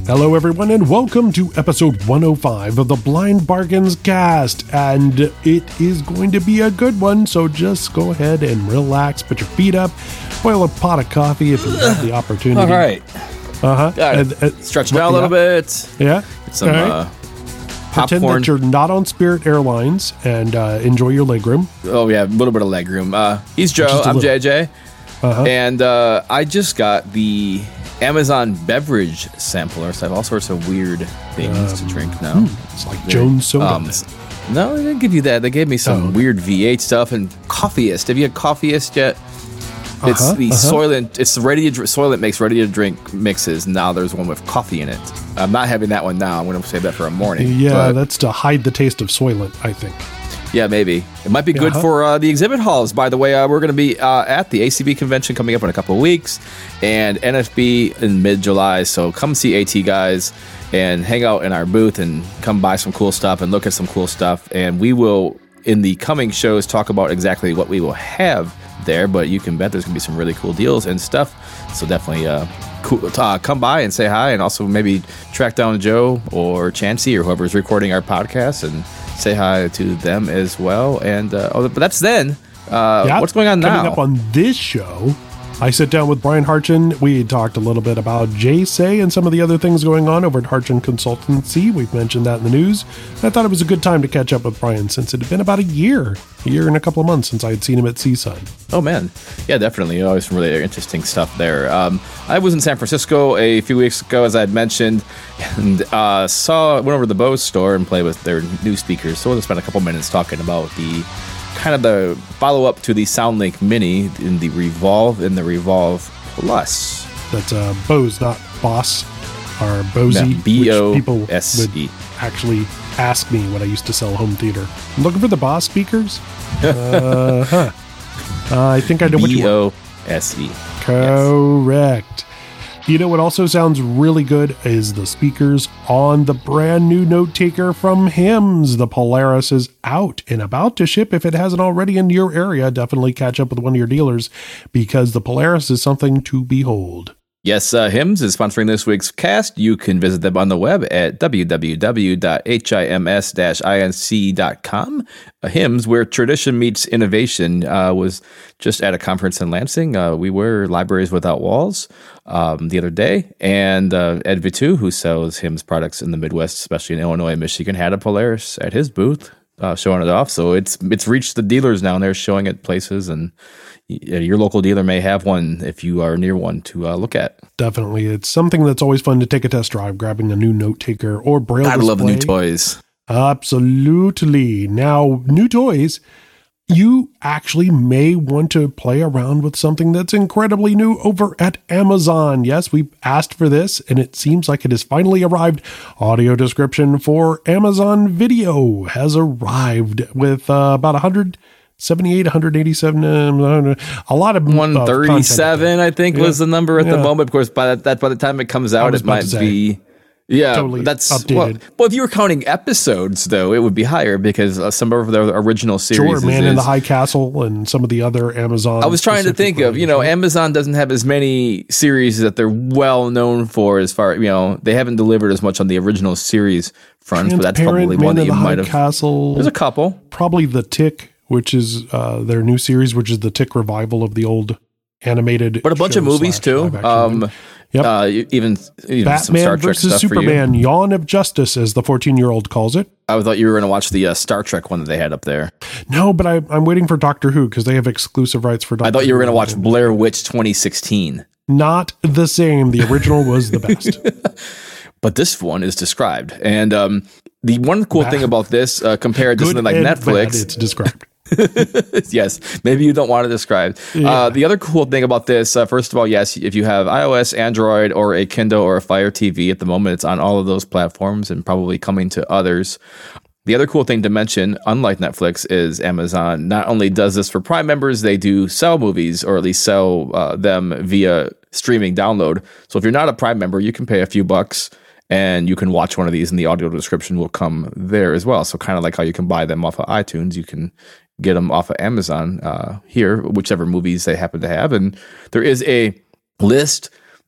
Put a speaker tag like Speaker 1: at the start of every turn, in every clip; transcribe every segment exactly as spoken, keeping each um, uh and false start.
Speaker 1: Hello, everyone, and welcome to episode one oh five of the Blind Bargains cast. And it is going to be a good one, so just go ahead and relax, put your feet up, boil a pot of coffee if you have the opportunity.
Speaker 2: All right.
Speaker 1: Uh-huh.
Speaker 2: Got it.
Speaker 1: And, uh,
Speaker 2: Stretch it out a little bit.
Speaker 1: Yeah.
Speaker 2: Get some
Speaker 1: All right.
Speaker 2: uh,
Speaker 1: Pretend
Speaker 2: popcorn.
Speaker 1: that you're not on Spirit Airlines and uh, enjoy your legroom.
Speaker 2: Oh, yeah, a little bit of leg room. Uh, he's Joe.
Speaker 1: Just a
Speaker 2: I'm
Speaker 1: little.
Speaker 2: J J.
Speaker 1: Uh-huh.
Speaker 2: And uh, I just got the Amazon beverage sampler, so I have all sorts of weird things
Speaker 1: Um,
Speaker 2: to drink now.
Speaker 1: hmm, It's like Jones Soda.
Speaker 2: Um, no, they didn't give you that. They gave me some
Speaker 1: Oh.
Speaker 2: weird V eight stuff and Coffeeist. Have you had Coffeeist yet? It's
Speaker 1: Uh-huh,
Speaker 2: the
Speaker 1: uh-huh.
Speaker 2: Soylent. It's the ready to dr- Soylent makes ready to drink mixes. Now there's one with coffee in it. I'm not having that one now. I'm going to save that for a morning.
Speaker 1: yeah,
Speaker 2: but-
Speaker 1: that's to hide the taste of Soylent, I think.
Speaker 2: Yeah, maybe. It might be good
Speaker 1: Uh-huh.
Speaker 2: for uh, the exhibit halls. By the way, uh, we're going to be uh, at the A C B convention coming up in a couple of weeks and N F B in mid-July. So come see AT guys and hang out in our booth and come buy some cool stuff and look at some cool stuff. And we will, in the coming shows, talk about exactly what we will have there. But you can bet there's going to be some really cool deals and stuff. So definitely uh, cool, uh, come by and say hi. And also maybe track down Joe or Chancey or whoever's recording our podcast and say hi to them as well. And uh, oh, but that's then. Uh,
Speaker 1: Yeah,
Speaker 2: what's going on
Speaker 1: coming
Speaker 2: now?
Speaker 1: up on this show, I sit down with Brian Harchin. We talked a little bit about J S A and some of the other things going on over at Harchin Consultancy. We've mentioned that in the news. I thought it was a good time to catch up with Brian since it had been about a year, a year and a couple of months since I had seen him at C S U N.
Speaker 2: Oh man, yeah, definitely. Always some really interesting stuff there. Um, I was in San Francisco a few weeks ago, as I had mentioned, and uh, saw went over to the Bose store and played with their new speakers. So we'll spend a couple minutes talking about the kind of the follow up to the SoundLink Mini in the Revolve and the Revolve Plus.
Speaker 1: That's uh, Bose, not Boss, or Bose,
Speaker 2: Yeah, B O
Speaker 1: which people
Speaker 2: S E.
Speaker 1: would actually ask me when I used to sell home theater. I'm looking for the Boss speakers. uh, huh. uh, I think I know what you
Speaker 2: B
Speaker 1: want.
Speaker 2: O S E.
Speaker 1: Correct. You know what also sounds really good is the speakers on the brand new note taker from Hims. The Polaris is out and about to ship. If it hasn't already in your area, definitely catch up with one of your dealers because the Polaris is something to behold.
Speaker 2: Yes, uh, Hims is sponsoring this week's cast. You can visit them on the web at w w w dot hims dash inc dot com. Uh, Hims, where tradition meets innovation, uh, was just at a conference in Lansing. Uh, we were Libraries Without Walls um, the other day, and uh, Ed Vitu, who sells Hims products in the Midwest, especially in Illinois and Michigan, had a Polaris at his booth uh, showing it off. So it's it's reached the dealers now, and they're showing it places, and your local dealer may have one if you are near one to uh, look at.
Speaker 1: Definitely. It's something that's always fun to take a test drive, grabbing a new note taker or braille
Speaker 2: I
Speaker 1: display.
Speaker 2: love the new toys.
Speaker 1: Absolutely. Now, new toys, you actually may want to play around with something that's incredibly new over at Amazon. Yes, we asked for this, and it seems like it has finally arrived. Audio description for Amazon Video has arrived with uh, about one hundred seventy-eight, one hundred eighty-seven, uh, a lot of
Speaker 2: one thirty-seven, I think,
Speaker 1: Yeah.
Speaker 2: was the number at
Speaker 1: Yeah.
Speaker 2: the moment. Of course, by that, by the time it comes
Speaker 1: I
Speaker 2: out,
Speaker 1: was
Speaker 2: it
Speaker 1: about
Speaker 2: might
Speaker 1: to say.
Speaker 2: be. Yeah,
Speaker 1: Totally
Speaker 2: that's
Speaker 1: updated.
Speaker 2: Well, well, if you were counting episodes, though, it would be higher because uh, some of the original series.
Speaker 1: Sure, Man
Speaker 2: is,
Speaker 1: in the High Castle and some of the other Amazon.
Speaker 2: I was trying to think of, you know, Amazon doesn't have as many series that they're well known for as far, you know, they haven't delivered as much on the original series front, but that's
Speaker 1: Transparent,
Speaker 2: probably
Speaker 1: Man
Speaker 2: one that
Speaker 1: in
Speaker 2: you
Speaker 1: the
Speaker 2: might
Speaker 1: High
Speaker 2: have.
Speaker 1: Castle.
Speaker 2: There's a couple.
Speaker 1: Probably The Tick, which is uh, their new series, which is the Tick revival of the old animated.
Speaker 2: But a bunch of
Speaker 1: show
Speaker 2: movies,
Speaker 1: slash
Speaker 2: too.
Speaker 1: live action
Speaker 2: Um,
Speaker 1: one. Yep.
Speaker 2: uh, even, even some Star
Speaker 1: Batman
Speaker 2: Trek
Speaker 1: versus
Speaker 2: stuff for you.
Speaker 1: Superman, Yawn of Justice, as the fourteen-year-old calls it.
Speaker 2: I thought you were going to watch the uh, Star Trek one that they had up there.
Speaker 1: No, but I, I'm waiting for Doctor Who because they have exclusive rights for Doctor
Speaker 2: I thought you were
Speaker 1: Who.
Speaker 2: going to watch Blair Witch twenty sixteen.
Speaker 1: Not the same. The original was the best.
Speaker 2: But this one is described. And um, the one cool
Speaker 1: Bad.
Speaker 2: thing about this, uh, compared to
Speaker 1: Good
Speaker 2: something like
Speaker 1: and
Speaker 2: Netflix,
Speaker 1: bad, it's described.
Speaker 2: yes, maybe you don't want to describe.
Speaker 1: Yeah.
Speaker 2: Uh, the other cool thing about this, uh, first of all, yes, if you have iOS, Android, or a Kindle or a Fire T V at the moment, it's on all of those platforms and probably coming to others. The other cool thing to mention, unlike Netflix, is Amazon not only does this for Prime members, they do sell movies, or at least sell uh, them via streaming download. So if you're not a Prime member, you can pay a few bucks and you can watch one of these, and the audio description will come there as well. So kind of like how you can buy them off of iTunes, you can get them off of Amazon uh, here, whichever movies they happen to have. And there is a list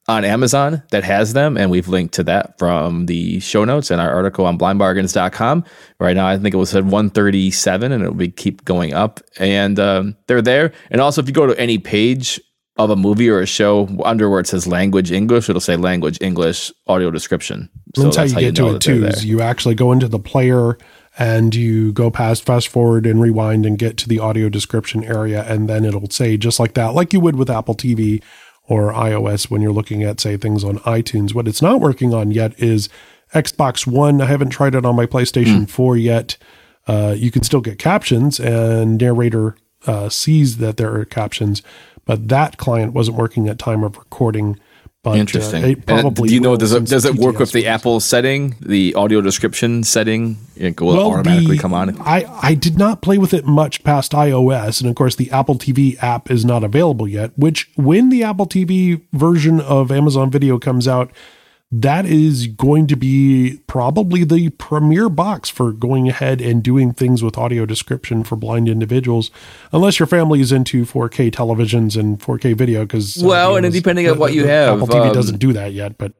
Speaker 2: on Amazon that has them, and we've linked to that from the show notes and our article on blind bargains dot com. Right now, I think it was at one thirty-seven, and it'll be keep going up. And um, they're there. And also, if you go to any page of a movie or a show under where it says language English, it'll say language English audio description. So
Speaker 1: that's, that's how you get
Speaker 2: you
Speaker 1: to it too. Is you actually go into the player and you go past fast forward and rewind and get to the audio description area, and then it'll say just like that, like you would with Apple T V or iOS when you're looking at, say, things on iTunes. What it's not working on yet is Xbox One. I haven't tried it on my PlayStation mm. four yet. Uh, you can still get captions, and narrator uh, sees that there are captions, but that client wasn't working at time of recording. But,
Speaker 2: Interesting.
Speaker 1: Uh, it probably
Speaker 2: do you know, does it, does it work
Speaker 1: P T S
Speaker 2: with the Apple setting, the audio description setting? It will
Speaker 1: well,
Speaker 2: automatically
Speaker 1: the,
Speaker 2: come on?
Speaker 1: I, I did not play with it much past iOS. And of course, the Apple T V app is not available yet, which when the Apple T V version of Amazon Video comes out, that is going to be probably the premier box for going ahead and doing things with audio description for blind individuals, unless your family is into four K televisions and four K video. Because
Speaker 2: well, uh, and depending on what you have,
Speaker 1: Apple T V
Speaker 2: um,
Speaker 1: doesn't do that yet, but.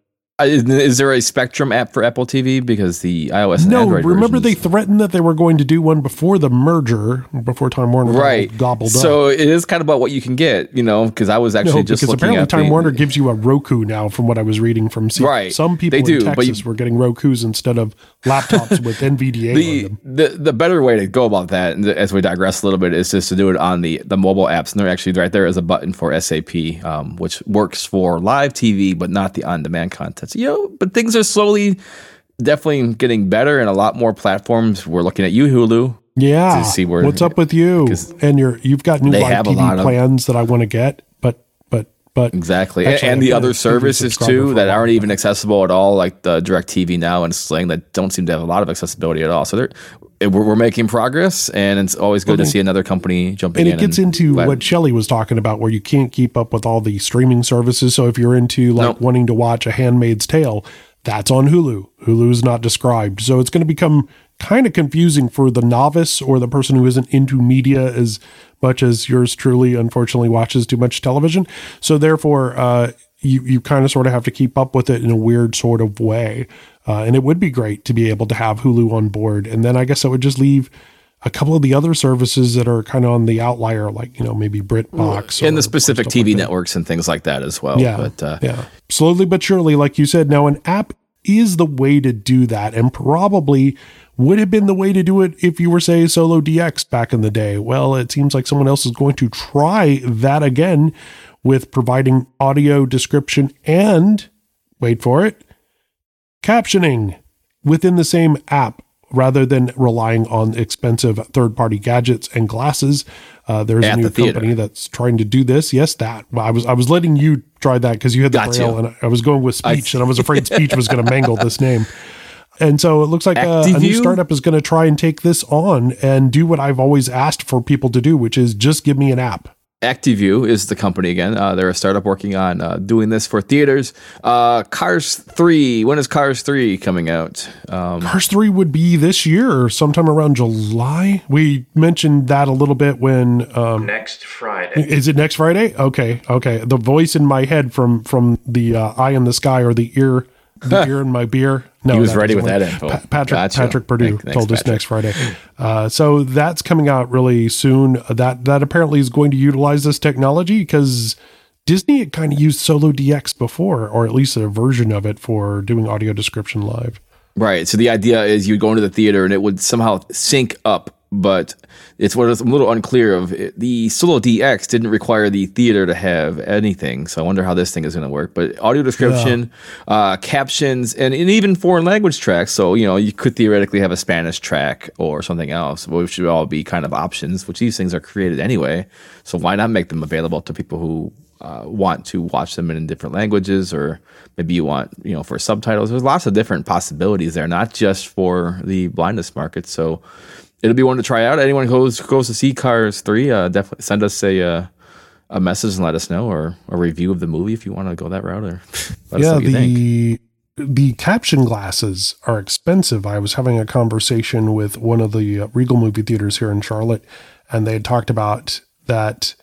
Speaker 2: Is there a Spectrum app for Apple T V? Because the iOS and
Speaker 1: no,
Speaker 2: Android
Speaker 1: remember
Speaker 2: versions,
Speaker 1: they threatened that they were going to do one before the merger, before Time Warner
Speaker 2: right.
Speaker 1: gobbled up.
Speaker 2: So it is kind of about what you can get, you know, because I was actually
Speaker 1: no,
Speaker 2: just
Speaker 1: because
Speaker 2: looking
Speaker 1: apparently
Speaker 2: at
Speaker 1: Time
Speaker 2: the,
Speaker 1: Warner gives you a Roku now, from what I was reading from C-
Speaker 2: right.
Speaker 1: some people
Speaker 2: they do,
Speaker 1: in Texas
Speaker 2: but you,
Speaker 1: were getting Rokus instead of laptops with N V D A
Speaker 2: the,
Speaker 1: on them.
Speaker 2: The, the better way to go about that, as we digress a little bit, is just to do it on the, the mobile apps. And they're actually right there is a button for S A P, um, which works for live T V, but not the on-demand content. So, you know, but things are slowly definitely getting better, and a lot more platforms. We're looking at you, Hulu.
Speaker 1: Yeah.
Speaker 2: To see where,
Speaker 1: what's up with you? And you're, you've got new live T V plans of, that I want to get, but, but, but.
Speaker 2: Exactly. Actually, and, and the other services too that aren't even accessible at all, like the DirecTV Now and Sling, that don't seem to have a lot of accessibility at all. So they're, we're, we're making progress, and it's always good well, to see another company jumping in.
Speaker 1: And it gets
Speaker 2: and
Speaker 1: into
Speaker 2: let,
Speaker 1: what Shelley was talking about, where you can't keep up with all the streaming services. So if you're into like nope. wanting to watch A Handmaid's Tale, that's on Hulu. Hulu is not described. So it's going to become kind of confusing for the novice or the person who isn't into media as much as yours truly, unfortunately, watches too much television. So therefore, uh, you, you kind of sort of have to keep up with it in a weird sort of way. Uh, and it would be great to be able to have Hulu on board. And then I guess I would just leave a couple of the other services that are kind of on the outlier, like, you know, maybe BritBox.
Speaker 2: And
Speaker 1: or,
Speaker 2: the specific T V
Speaker 1: like
Speaker 2: networks and things like that as well.
Speaker 1: Yeah,
Speaker 2: but, uh,
Speaker 1: yeah. Slowly but surely, like you said, now an app is the way to do that, and probably would have been the way to do it if you were, say, Solo D X back in the day. Well, it seems like someone else is going to try that again with providing audio description and, wait for it, captioning within the same app, rather than relying on expensive third-party gadgets and glasses. Uh, there's At a new the company that's trying to do this. Yes, that. I was I was letting you try that because you had the Got braille, you. and I was going with speech, I, and I was afraid speech was going to mangle this name. And so it looks like a, a new startup is going to try and take this on and do what I've always asked for people to do, which is just give me an app.
Speaker 2: Actiview is the company again. Uh, they're a startup working on uh, doing this for theaters. Uh, Cars three. When is Cars three coming out? Um,
Speaker 1: Cars three would be this year, sometime around July. We mentioned that a little bit when um,
Speaker 3: next Friday.
Speaker 1: Is it next Friday? Okay, okay. The voice in my head from from the uh, eye in the sky or the ear, the ear in my beer. No,
Speaker 2: he was ready with that info.
Speaker 1: Pa- Patrick
Speaker 2: gotcha.
Speaker 1: Patrick Purdue
Speaker 2: Thanks,
Speaker 1: told
Speaker 2: Patrick.
Speaker 1: us next Friday. Uh, so that's coming out really soon. That that apparently is going to utilize this technology because Disney had kind of used Solo D X before, or at least a version of it for doing audio description live.
Speaker 2: Right. So the idea is you go into the theater and it would somehow sync up. But it's what is a little unclear of it. The Solo D X didn't require the theater to have anything. So I wonder how this thing is going to work. But audio description, yeah. uh, captions, and, and even foreign language tracks. So, you know, you could theoretically have a Spanish track or something else, which should all be kind of options, which these things are created anyway. So why not make them available to people who uh, want to watch them in different languages, or maybe you want, you know, for subtitles. There's lots of different possibilities there, not just for the blindness market. So it'll be one to try out. Anyone who goes goes to see Cars three, uh, definitely send us a uh, a message and let us know, or a review of the movie if you want to go that route. Or let
Speaker 1: yeah,
Speaker 2: us know what you
Speaker 1: the think. The caption glasses are expensive. I was having a conversation with one of the uh, Regal movie theaters here in Charlotte, and they had talked about that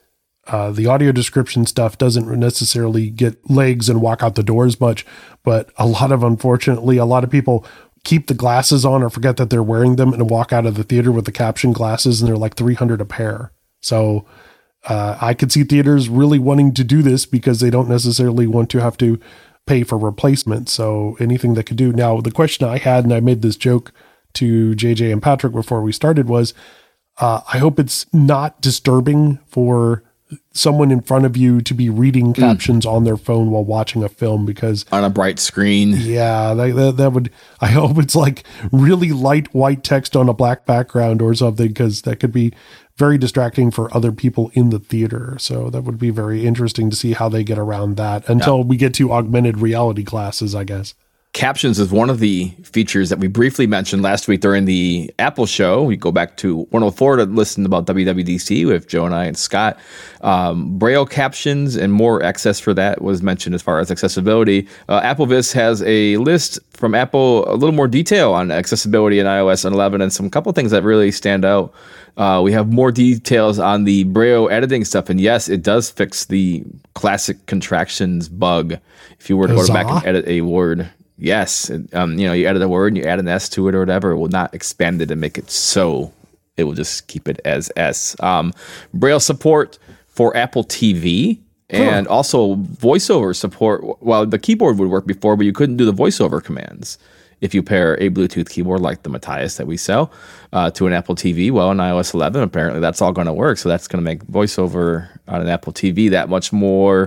Speaker 1: Uh, the audio description stuff doesn't necessarily get legs and walk out the door as much, but a lot of, unfortunately, a lot of people keep the glasses on or forget that they're wearing them and walk out of the theater with the caption glasses, and they're like three hundred a pair. So uh, I could see theaters really wanting to do this because they don't necessarily want to have to pay for replacement. So anything that could do. Now, the question I had, and I made this joke to J J and Patrick before we started, was uh, I hope it's not disturbing for someone in front of you to be reading captions mm. on their phone while watching a film, because
Speaker 2: on a bright screen.
Speaker 1: Yeah, that, that, that would, I hope it's like really light white text on a black background or something, because that could be very distracting for other people in the theater. So that would be very interesting to see how they get around that until yeah. we get to augmented reality glasses, I guess.
Speaker 2: Captions is one of the features that we briefly mentioned last week during the Apple show. We go back to one oh four to listen about W W D C with Joe and I and Scott. Um, Braille captions and more access for that was mentioned as far as accessibility. Uh, AppleVis has a list from Apple, a little more detail on accessibility in iOS eleven and some couple things that really stand out. Uh, we have more details on the Braille editing stuff. And yes, it does fix the classic contractions bug. If you were to
Speaker 1: Huzzah.
Speaker 2: go back and edit a word. Yes, um, you know, you edit a word and you add an S to it or whatever, it will not expand it and make it so. It will just keep it as S. Um, Braille support for Apple T V and huh. also voiceover support. Well, the keyboard would work before, but you couldn't do the voiceover commands if you pair a Bluetooth keyboard like the Matthias that we sell uh, to an Apple T V. Well, in iOS eleven, apparently that's all going to work. So that's going to make voiceover on an Apple T V that much more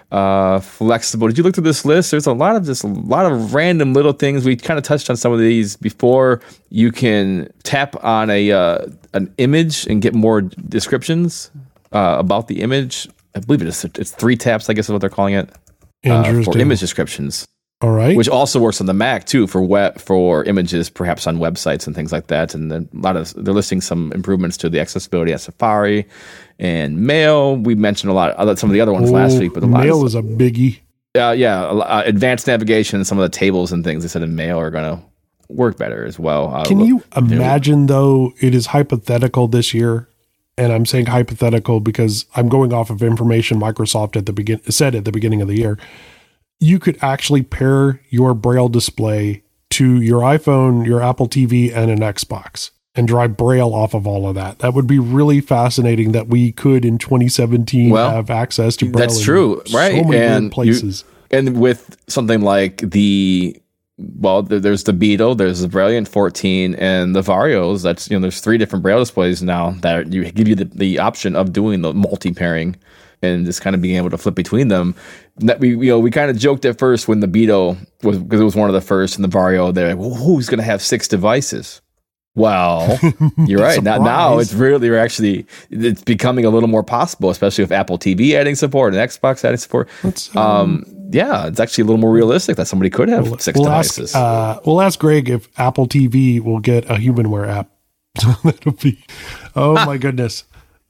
Speaker 2: uh, flexible. Did you look through this list? There's a lot of just a lot of random little things. We kind of touched on some of these before. You can tap on a uh, an image and get more descriptions uh, about the image. I believe it is it's three taps, I guess is what they're calling it, uh, for image descriptions.
Speaker 1: All right.
Speaker 2: Which also works on the Mac too for web for images, perhaps on websites and things like that. And then a lot of they're listing some improvements to the accessibility at Safari and Mail. We mentioned a lot of some of the other ones oh, last week, but a lot
Speaker 1: Mail
Speaker 2: of,
Speaker 1: is a biggie.
Speaker 2: Uh, yeah, uh, advanced navigation and some of the tables and things they said in Mail are going to work better as well. Uh,
Speaker 1: Can you imagine though? It is hypothetical this year, and I'm saying hypothetical because I'm going off of information Microsoft at the begin said at the beginning of the year. You could actually pair your Braille display to your iPhone, your Apple T V, and an Xbox and drive Braille off of all of that. That would be really fascinating that we could in twenty seventeen well, have access to Braille.
Speaker 2: That's true, right?
Speaker 1: So many
Speaker 2: and
Speaker 1: places.
Speaker 2: You, and with something like the, well, there's the Beetle, there's the Brilliant fourteen, and the Varios. That's, you know, there's three different Braille displays now that you give you the, the option of doing the multi-pairing and just kind of being able to flip between them. That we, you know, we kind of joked at first when the Beetle was, because it was one of the first, and the Vario, they're like, well, who's going to have six devices? Well, you're right. now, now it's really actually, it's becoming a little more possible, especially with Apple T V adding support and Xbox adding support. Um, um, yeah, it's actually a little more realistic that somebody could have we'll, six
Speaker 1: we'll
Speaker 2: devices.
Speaker 1: Ask, uh, we'll ask Greg if Apple T V will get a HumanWare app. That'll be, oh my goodness.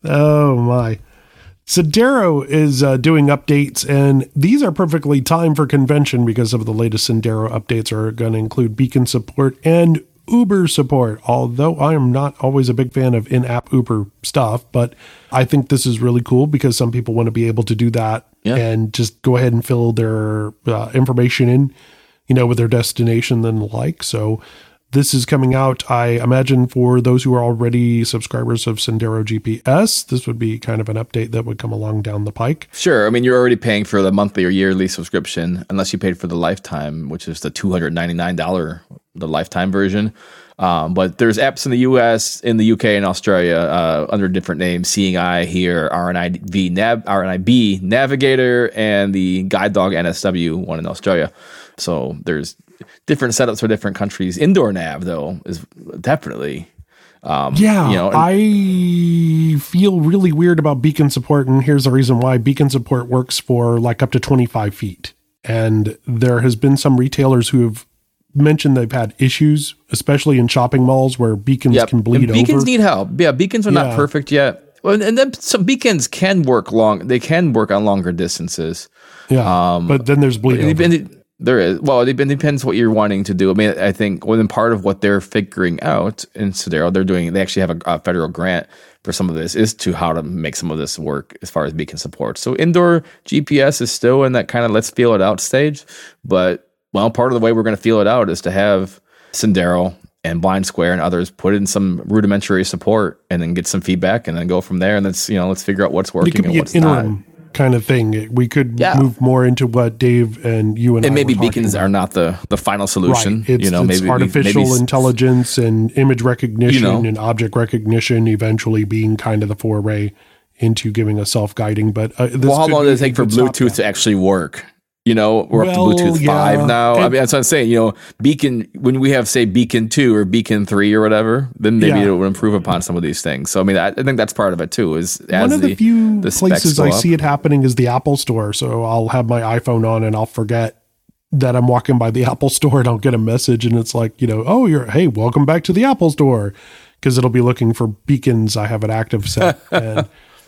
Speaker 1: Oh my. Sendero is uh, doing updates, and these are perfectly timed for convention because of the latest Sendero updates are going to include beacon support and Uber support, although I am not always a big fan of in-app Uber stuff, but I think this is really cool because some people want to be able to do that yeah. and just go ahead and fill their uh, information in, you know, with their destination and the like. So this is coming out, I imagine, for those who are already subscribers of Sendero G P S. This would be kind of an update that would come along down the pike.
Speaker 2: Sure. I mean, you're already paying for the monthly or yearly subscription, unless you paid for the lifetime, which is the two hundred ninety-nine dollars, the lifetime version. Um, but there's apps in the U S, in the U K, and Australia uh, under different names. Seeing Eye here, R N I B, Nav, R N I B Navigator, and the Guide Dog N S W one in Australia. So there's different setups for different countries. Indoor Nav, though, is definitely um,
Speaker 1: yeah.
Speaker 2: You know, and,
Speaker 1: I feel really weird about beacon support, and here's the reason why. Beacon support works for like up to twenty-five feet, and there has been some retailers who have mentioned they've had issues, especially in shopping malls where beacons
Speaker 2: yeah,
Speaker 1: can bleed
Speaker 2: and beacons over. Beacons need help. Yeah, beacons are yeah. not perfect yet. Well, and then some beacons can work long. They can work on longer distances.
Speaker 1: Yeah, um, but then there's bleed over.
Speaker 2: It, There is. Well, it depends what you're wanting to do. I mean, I think well, then part of what they're figuring out in Sendero, they're doing, they actually have a, a federal grant for some of this is to how to make some of this work as far as beacon support. So indoor G P S is still in that kind of let's feel it out stage. But, well, part of the way we're going to feel it out is to have Sendero and Blind Square and others put in some rudimentary support and then get some feedback and then go from there. And let's, you know, let's figure out what's working
Speaker 1: it could
Speaker 2: and
Speaker 1: be
Speaker 2: what's
Speaker 1: an interim
Speaker 2: not.
Speaker 1: Kind of thing. We could
Speaker 2: Yeah.
Speaker 1: move more into what Dave and you and,
Speaker 2: And
Speaker 1: I
Speaker 2: maybe
Speaker 1: were
Speaker 2: beacons
Speaker 1: talking
Speaker 2: are not the, the final solution.
Speaker 1: Right. It's,
Speaker 2: you know,
Speaker 1: it's
Speaker 2: maybe
Speaker 1: artificial
Speaker 2: maybe,
Speaker 1: intelligence and image recognition
Speaker 2: You know.
Speaker 1: and object recognition eventually being kind of the foray into giving us self-guiding. But uh, this
Speaker 2: Well, how
Speaker 1: could
Speaker 2: long
Speaker 1: be
Speaker 2: does it
Speaker 1: a
Speaker 2: take for
Speaker 1: good
Speaker 2: Bluetooth
Speaker 1: stopgap.
Speaker 2: to actually work? You know, we're
Speaker 1: Well,
Speaker 2: up to Bluetooth
Speaker 1: yeah.
Speaker 2: five now. I
Speaker 1: And-
Speaker 2: mean, that's what I'm saying. You know, Beacon, when we have, say, Beacon two or Beacon three or whatever, then maybe
Speaker 1: Yeah.
Speaker 2: it will improve upon some of these things. So, I mean, I, I think that's part of it, too, is as
Speaker 1: One of the,
Speaker 2: the,
Speaker 1: few
Speaker 2: the specs
Speaker 1: places
Speaker 2: go
Speaker 1: I
Speaker 2: up.
Speaker 1: see it happening is the Apple Store. So I'll have my iPhone on and I'll forget that I'm walking by the Apple Store and I'll get a message and it's like, you know, oh, you're, hey, welcome back to the Apple Store. Because it'll be looking for beacons. I have an active set. and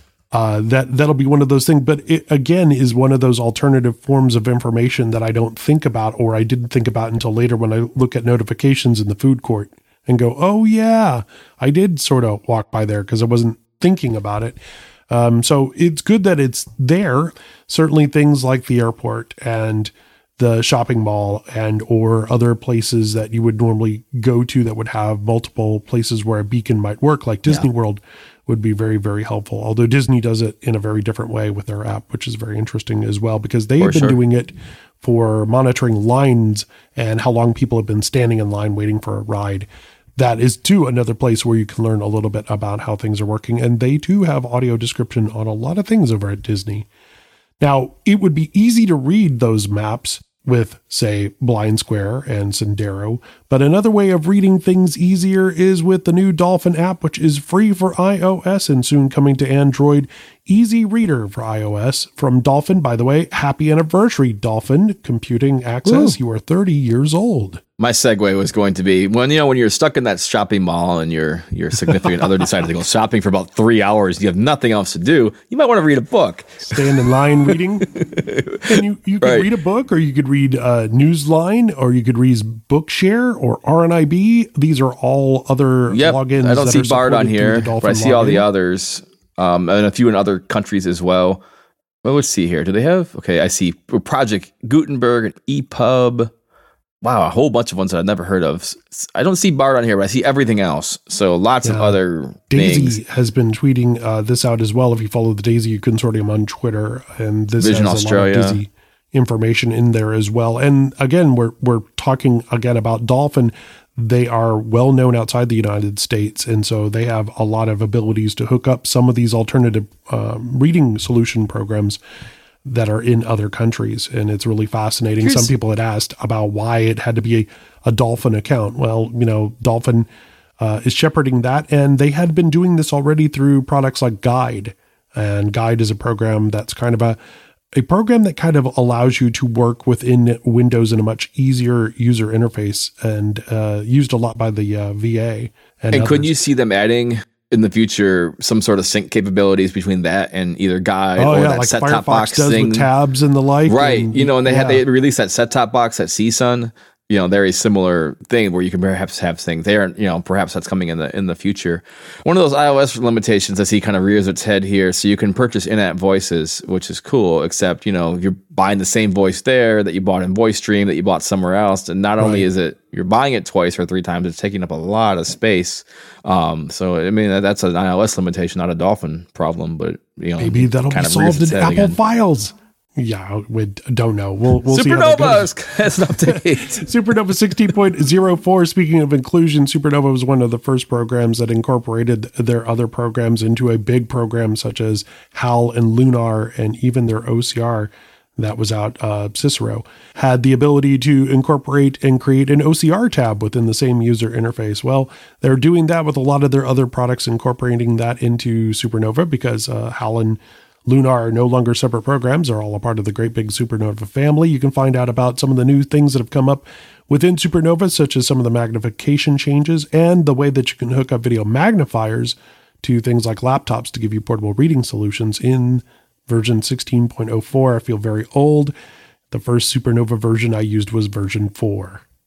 Speaker 1: uh, that, that'll be one of those things. But it, again, is one of those alternative forms of information that I don't think about or I didn't think about until later when I look at notifications in the food court and go, oh, yeah, I did sort of walk by there because I wasn't thinking about it. Um, so it's good that it's there. Certainly things like the airport and the shopping mall and or other places that you would normally go to that would have multiple places where a beacon might work, like Disney
Speaker 2: Yeah.
Speaker 1: World, would be very, very helpful. Although Disney does it in a very different way with their app, which is very interesting as well, because they've
Speaker 2: For
Speaker 1: been
Speaker 2: sure.
Speaker 1: doing it for monitoring lines and how long people have been standing in line waiting for a ride. That is, too, another place where you can learn a little bit about how things are working. And they, too, have audio description on a lot of things over at Disney. Now, it would be easy to read those maps with, say, Blind Square and Sendero, but another way of reading things easier is with the new Dolphin app, which is free for iOS and soon coming to Android. Easy Reader for iOS from Dolphin. By the way, happy anniversary, Dolphin Computing Access.
Speaker 2: Woo.
Speaker 1: You are thirty years old.
Speaker 2: My segue was going to be when you know when you're stuck in that shopping mall and your your significant other decided to go shopping for about three hours, you have nothing else to do. You might want to read a book.
Speaker 1: Stand in line reading. And you, you could
Speaker 2: Right.
Speaker 1: read a book, or you could read uh, Newsline, or you could read Bookshare or R N I B. These are all other
Speaker 2: Yep,
Speaker 1: logins.
Speaker 2: I don't
Speaker 1: that
Speaker 2: see
Speaker 1: are
Speaker 2: Bard on
Speaker 1: supported through
Speaker 2: here,
Speaker 1: the
Speaker 2: but
Speaker 1: Dolphin
Speaker 2: I see all the
Speaker 1: login.
Speaker 2: others, um, and a few in other countries as well. Well, let's see here. Do they have? Okay, I see Project Gutenberg and E P U B. Wow, a whole bunch of ones that I've never heard of. S- I don't see Bard on here, but I see everything else. So lots of
Speaker 1: Yeah.
Speaker 2: other
Speaker 1: Daisy
Speaker 2: things.
Speaker 1: has been tweeting uh, this out as well. If you follow the Daisy Consortium on Twitter, and this
Speaker 2: Vision
Speaker 1: has
Speaker 2: Australia.
Speaker 1: a lot of Daisy information in there as well. And again, we're we're talking again about Dolphin. They are well known outside the United States, and so they have a lot of abilities to hook up some of these alternative um, reading solution programs that are in other countries. And it's really fascinating.
Speaker 2: Here's-
Speaker 1: Some people had asked about why it had to be a, a Dolphin account. Well, you know, Dolphin uh, is shepherding that, and they had been doing this already through products like Guide. And Guide is a program that's kind of a a program that kind of allows you to work within Windows in a much easier user interface, and uh, used a lot by the uh, V A. And,
Speaker 2: And couldn't
Speaker 1: others.
Speaker 2: you see them adding in the future some sort of sync capabilities between that and either Guide
Speaker 1: Oh
Speaker 2: or
Speaker 1: yeah,
Speaker 2: that
Speaker 1: like
Speaker 2: set top
Speaker 1: Firefox
Speaker 2: box
Speaker 1: does
Speaker 2: thing?
Speaker 1: with tabs and the like.
Speaker 2: Right.
Speaker 1: and-
Speaker 2: You know, and they had
Speaker 1: yeah.
Speaker 2: they released that set top box at C S U N. You know, they're a similar thing where you can perhaps have things there. And, you know, perhaps that's coming in the in the future. One of those iOS limitations I see kind of rears its head here. So you can purchase in-app voices, which is cool, except, you know, you're buying the same voice there that you bought in VoiceStream that you bought somewhere else. And not only
Speaker 1: Right.
Speaker 2: is it you're buying it twice or three times, it's taking up a lot of space. Um, so I mean that, that's an iOS limitation, not a Dolphin problem, but you know,
Speaker 1: Maybe that'll
Speaker 2: kind
Speaker 1: be
Speaker 2: of rears
Speaker 1: solved
Speaker 2: its
Speaker 1: in
Speaker 2: head
Speaker 1: Apple
Speaker 2: again.
Speaker 1: Files. Yeah, we don't know. We'll we'll see how that goes.
Speaker 2: Supernova has an update.
Speaker 1: Supernova sixteen point oh four, speaking of inclusion, Supernova was one of the first programs that incorporated their other programs into a big program such as HAL and Lunar, and even their O C R that was out, uh, Cicero, had the ability to incorporate and create an O C R tab within the same user interface. Well, they're doing that with a lot of their other products, incorporating that into Supernova, because uh, HAL and Lunar are no longer separate programs. They're all a part of the great big Supernova family. You can find out about some of the new things that have come up within Supernova, such as some of the magnification changes and the way that you can hook up video magnifiers to things like laptops to give you portable reading solutions in version sixteen point oh four. I feel very old. The first Supernova version I used was version four.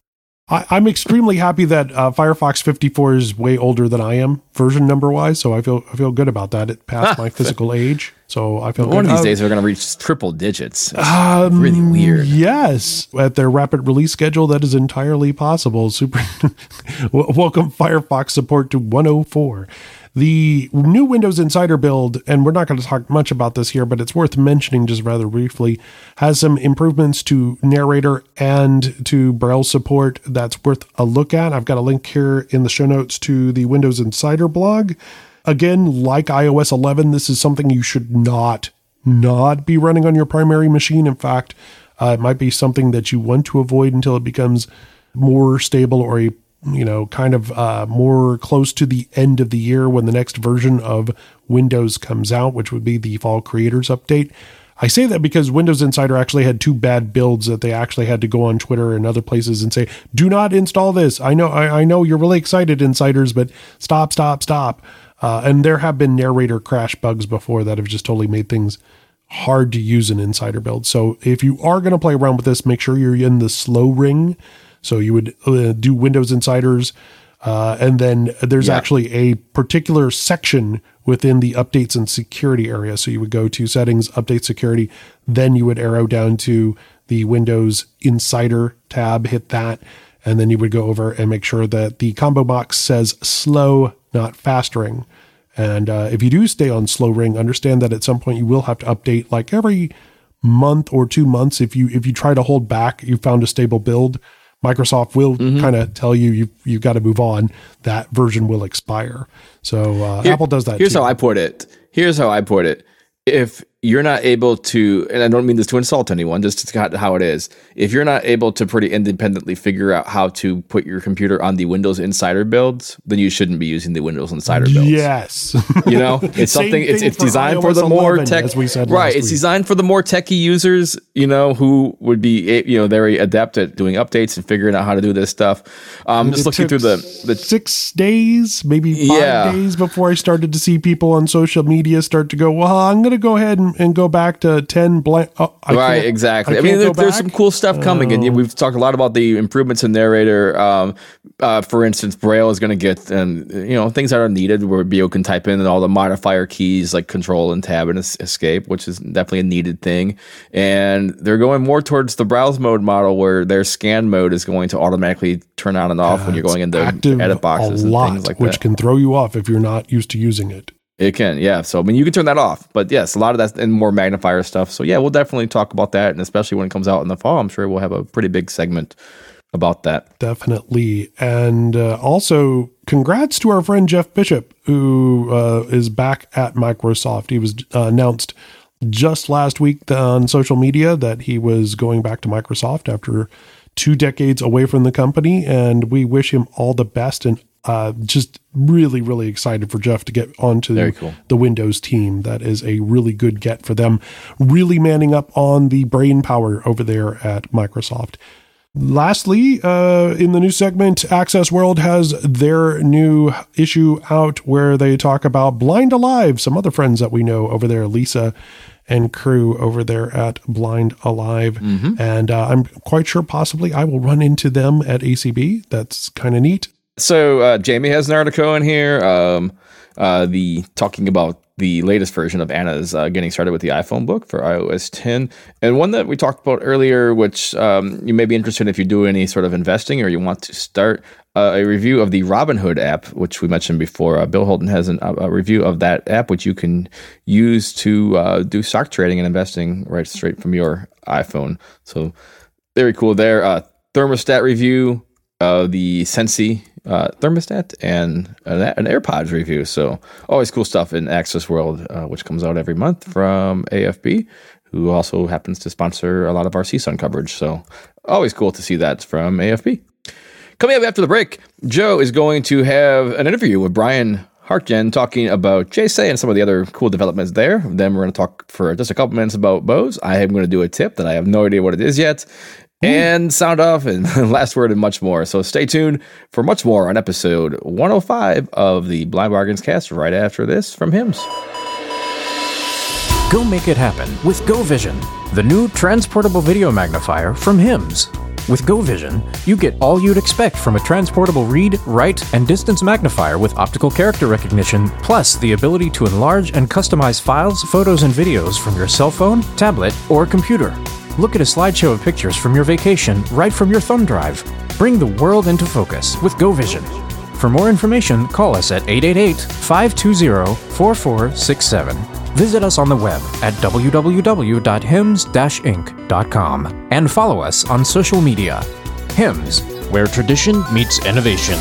Speaker 1: I, I'm extremely happy that uh, Firefox fifty-four is way older than I am, version number wise. So I feel I feel good about that. It passed my physical age, so I feel
Speaker 2: one
Speaker 1: good.
Speaker 2: of these
Speaker 1: uh,
Speaker 2: days we're going to reach triple digits. It's
Speaker 1: um,
Speaker 2: really weird.
Speaker 1: Yes, at their rapid release schedule, that is entirely possible. Super. Welcome Firefox support to one oh four. The new Windows Insider build, and we're not going to talk much about this here, but it's worth mentioning just rather briefly, has some improvements to narrator and to Braille support that's worth a look at. I've got a link here in the show notes to the Windows Insider blog. Again, like i O S eleven, this is something you should not, not be running on your primary machine. In fact, uh, it might be something that you want to avoid until it becomes more stable or a you know, kind of uh, more close to the end of the year when the next version of Windows comes out, which would be the Fall Creators Update. I say that because Windows Insider actually had two bad builds that they actually had to go on Twitter and other places and say, do not install this. I know, I, I know you're really excited, insiders, but stop, stop, stop. Uh, and there have been narrator crash bugs before that have just totally made things hard to use in Insider build. So if you are going to play around with this, make sure you're in the slow ring. So you would uh, do Windows Insiders, uh, and then there's yeah. actually a particular section within the updates and security area. So you would go to settings, update security, then you would arrow down to the Windows Insider tab, hit that, and then you would go over and make sure that the combo box says slow, not fast ring. And uh, if you do stay on slow ring, understand that at some point you will have to update like every month or two months. If you if you try to hold back, you found a stable build, Microsoft will mm-hmm. kind of tell you, you you've got to move on. That version will expire. So uh, Here, Apple does that.
Speaker 2: Here's
Speaker 1: too.
Speaker 2: how I put it. Here's how I put it. If you're not able to, and I don't mean this to insult anyone, just how it is. If you're not able to pretty independently figure out how to put your computer on the Windows Insider builds, then you shouldn't be using the Windows Insider builds.
Speaker 1: Yes.
Speaker 2: You know, it's something, it's, it's designed for the more tech,
Speaker 1: as we said
Speaker 2: right. It's
Speaker 1: week.
Speaker 2: designed for the more techie users, you know, who would be, you know, very adept at doing updates and figuring out how to do this stuff. Um, just looking through the, the
Speaker 1: six days, maybe five
Speaker 2: yeah.
Speaker 1: days before I started to see people on social media start to go, well, I'm going to go ahead and, and go back to ten blank. Oh, I
Speaker 2: right, exactly.
Speaker 1: I,
Speaker 2: I mean, there, there's some cool stuff coming, oh. and we've talked a lot about the improvements in narrator. Um, uh, for instance, Braille is going to get, um, you know, things that are needed where Bio can type in all the modifier keys like Control and Tab and Escape, which is definitely a needed thing. And they're going more towards the browse mode model where their scan mode is going to automatically turn on and off uh, when you're going into edit boxes
Speaker 1: a
Speaker 2: and
Speaker 1: lot,
Speaker 2: things like
Speaker 1: which
Speaker 2: that.
Speaker 1: can throw you off if you're not used to using it.
Speaker 2: It can, yeah. So, I mean, you can turn that off. But yes, a lot of that and more magnifier stuff. So, yeah, we'll definitely talk about that. And especially when it comes out in the fall, I'm sure we'll have a pretty big segment about that.
Speaker 1: Definitely. And uh, also, congrats to our friend Jeff Bishop, who uh, is back at Microsoft. He was uh, announced just last week on social media that he was going back to Microsoft after two decades away from the company. And we wish him all the best and Uh, just really, really excited for Jeff to get onto the,
Speaker 2: cool.
Speaker 1: the Windows team. That is a really good get for them. Really manning up on the brain power over there at Microsoft. Lastly, uh, in the new segment, Access World has their new issue out where they talk about Blind Alive, some other friends that we know over there, Lisa and crew over there at Blind Alive. Mm-hmm. And uh, I'm quite sure possibly I will run into them at A C B. That's kind of neat.
Speaker 2: So uh, Jamie has an article in here, um, uh, the talking about the latest version of Anna's uh, getting started with the iPhone book for i O S ten, and one that we talked about earlier, which um, you may be interested in if you do any sort of investing or you want to start uh, a review of the Robinhood app, which we mentioned before. Uh, Bill Holton has an, a review of that app, which you can use to uh, do stock trading and investing right straight from your iPhone. So very cool there. Uh, thermostat review, uh, the Sensi Uh, thermostat and an, an AirPods review. So always cool stuff in Access World, uh, which comes out every month from A F B, who also happens to sponsor a lot of our C S U N coverage. So always cool to see that from A F B. Coming up after the break, Joe is going to have an interview with Brian Hartgen talking about J S A and some of the other cool developments there. Then we're going to talk for just a couple minutes about Bose. I am going to do a tip that I have no idea what it is yet. And sound off and last word and much more. So stay tuned for much more on episode one oh five of the Blind Bargains Cast right after this from Hims.
Speaker 3: Go make it happen with Go Vision, the new transportable video magnifier from Hims. With GoVision, you get all you'd expect from a transportable read, write, and distance magnifier with optical character recognition, plus the ability to enlarge and customize files, photos, and videos from your cell phone, tablet, or computer. Look at a slideshow of pictures from your vacation right from your thumb drive. Bring the world into focus with GoVision. For more information, call us at eight eight eight, five two zero, four four six seven. Visit us on the web at w w w dot hims dash inc dot com and follow us on social media. Hims, where tradition meets innovation.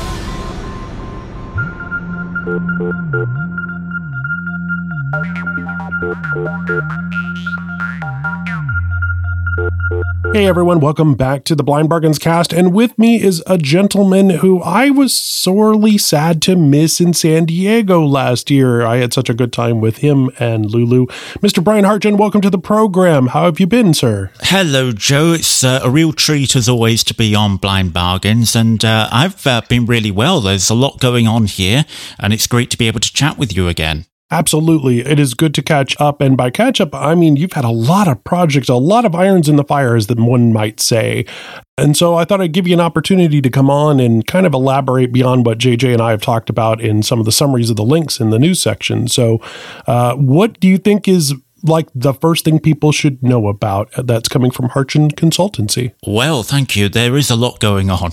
Speaker 1: Hey everyone, welcome back to the Blind Bargains cast, and with me is a gentleman who I was sorely sad to miss in San Diego last year. I had such a good time with him and Lulu. Mister Brian Hartgen, welcome to the program. How have you been, sir?
Speaker 4: Hello, Joe. It's uh, a real treat as always to be on Blind Bargains, and uh, I've uh, been really well. There's a lot going on here, and it's great to be able to chat with you again.
Speaker 1: Absolutely. It is good to catch up. And by catch up, I mean, you've had a lot of projects, a lot of irons in the fire, as one might say. And so I thought I'd give you an opportunity to come on and kind of elaborate beyond what J J and I have talked about in some of the summaries of the links in the news section. So uh, what do you think is like the first thing people should know about that's coming from Hartgen Consultancy?
Speaker 4: Well, thank you. There is a lot going on.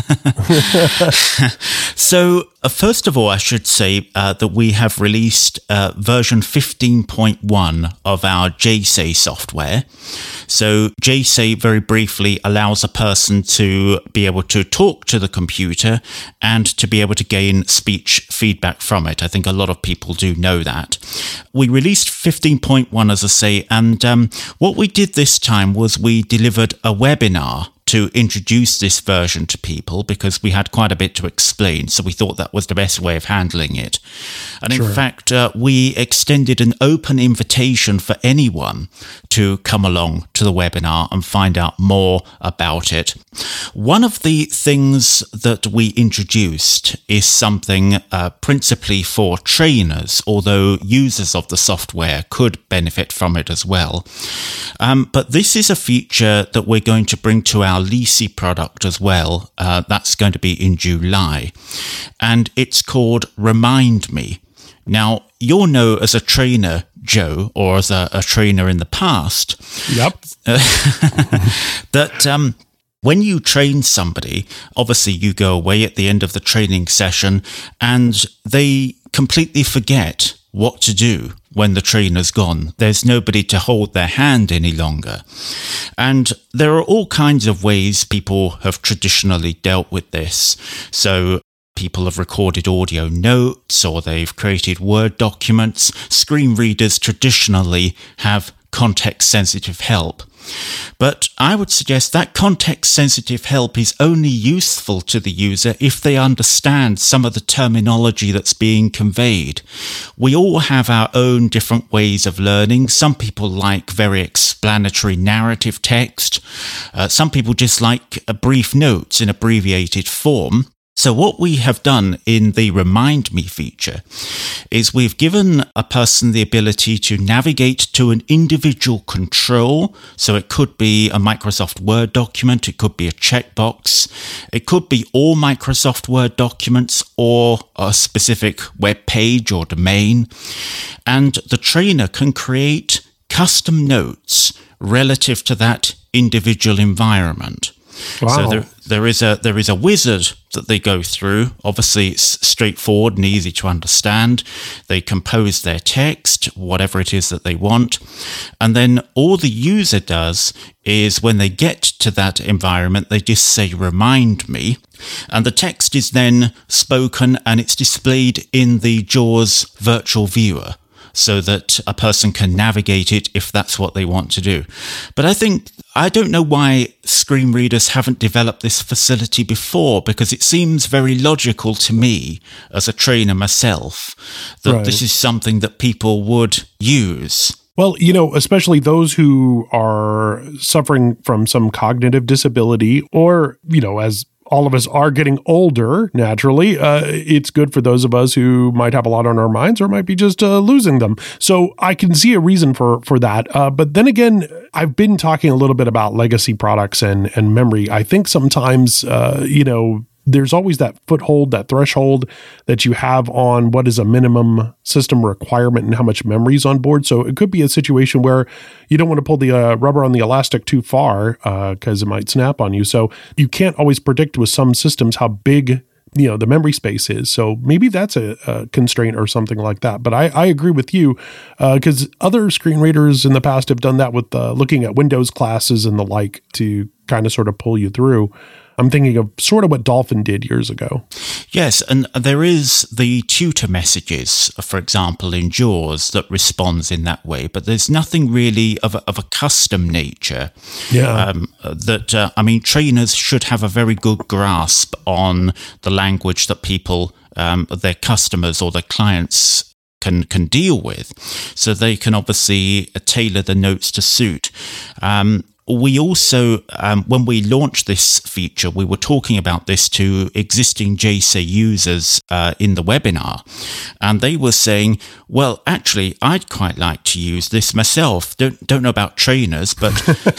Speaker 4: So, uh, first of all, I should say uh, that we have released uh, version fifteen point one of our J S A Y software. So, J S A Y, very briefly, allows a person to be able to talk to the computer and to be able to gain speech feedback from it. I think a lot of people do know that. We released fifteen point one, as I say, and um, what we did this time was we delivered a webinar to introduce this version to people because we had quite a bit to explain. So we thought that was the best way of handling it. And in
Speaker 1: Sure.
Speaker 4: fact, uh, we extended an open invitation for anyone to come along to the webinar and find out more about it. One of the things that we introduced is something uh, principally for trainers, although users of the software could benefit from it as well. Um, but this is a feature that we're going to bring to our Lisi product as well. Uh, that's going to be in July. And it's called Remind Me. Now, you'll know as a trainer, Joe, or as a, a trainer in the past,
Speaker 1: Yep.
Speaker 4: uh, that um, when you train somebody, obviously you go away at the end of the training session and they completely forget what to do when the trainer's gone. There's nobody to hold their hand any longer. And there are all kinds of ways people have traditionally dealt with this. So people have recorded audio notes or they've created Word documents. Screen readers traditionally have context-sensitive help. But I would suggest that context-sensitive help is only useful to the user if they understand some of the terminology that's being conveyed. We all have our own different ways of learning. Some people like very explanatory narrative text. Uh, some people just like a brief notes in abbreviated form. So what we have done in the Remind Me feature is we've given a person the ability to navigate to an individual control. So it could be a Microsoft Word document, it could be a checkbox, it could be all Microsoft Word documents or a specific web page or domain. And the trainer can create custom notes relative to that individual environment.
Speaker 1: Wow.
Speaker 4: So there, there is a there is a wizard that they go through. Obviously, it's straightforward and easy to understand. They compose their text, whatever it is that they want. And then all the user does is when they get to that environment, they just say, remind me. And the text is then spoken and it's displayed in the JAWS virtual viewer, so that a person can navigate it if that's what they want to do. But I think, I don't know why screen readers haven't developed this facility before, because it seems very logical to me as a trainer myself that
Speaker 1: Right.
Speaker 4: this is something that people would use.
Speaker 1: Well, you know, especially those who are suffering from some cognitive disability or, you know, as all of us are getting older, naturally, uh, it's good for those of us who might have a lot on our minds or might be just uh, losing them. So I can see a reason for for that. Uh, but then again, I've been talking a little bit about legacy products and, and memory. I think sometimes, uh, you know, there's always that foothold, that threshold that you have on what is a minimum system requirement and how much memory is on board. So it could be a situation where you don't want to pull the uh, rubber on the elastic too far because uh, it might snap on you. So you can't always predict with some systems how big, you know, the memory space is. So maybe that's a, a constraint or something like that. But I, I agree with you because uh, other screen readers in the past have done that with uh, looking at Windows classes and the like to kind of sort of pull you through. I'm thinking of sort of what Dolphin did years ago.
Speaker 4: Yes, and there is the tutor messages, for example, in JAWS that responds in that way, but there's nothing really of a, of a custom nature.
Speaker 1: Yeah.
Speaker 4: Um, that, uh, I mean, trainers should have a very good grasp on the language that people, um, their customers or their clients can can deal with, so they can obviously tailor the notes to suit. Um, We also, um, when we launched this feature, we were talking about this to existing J S A users uh, in the webinar, and they were saying, well, actually, I'd quite like to use this myself. Don't, don't know about trainers, but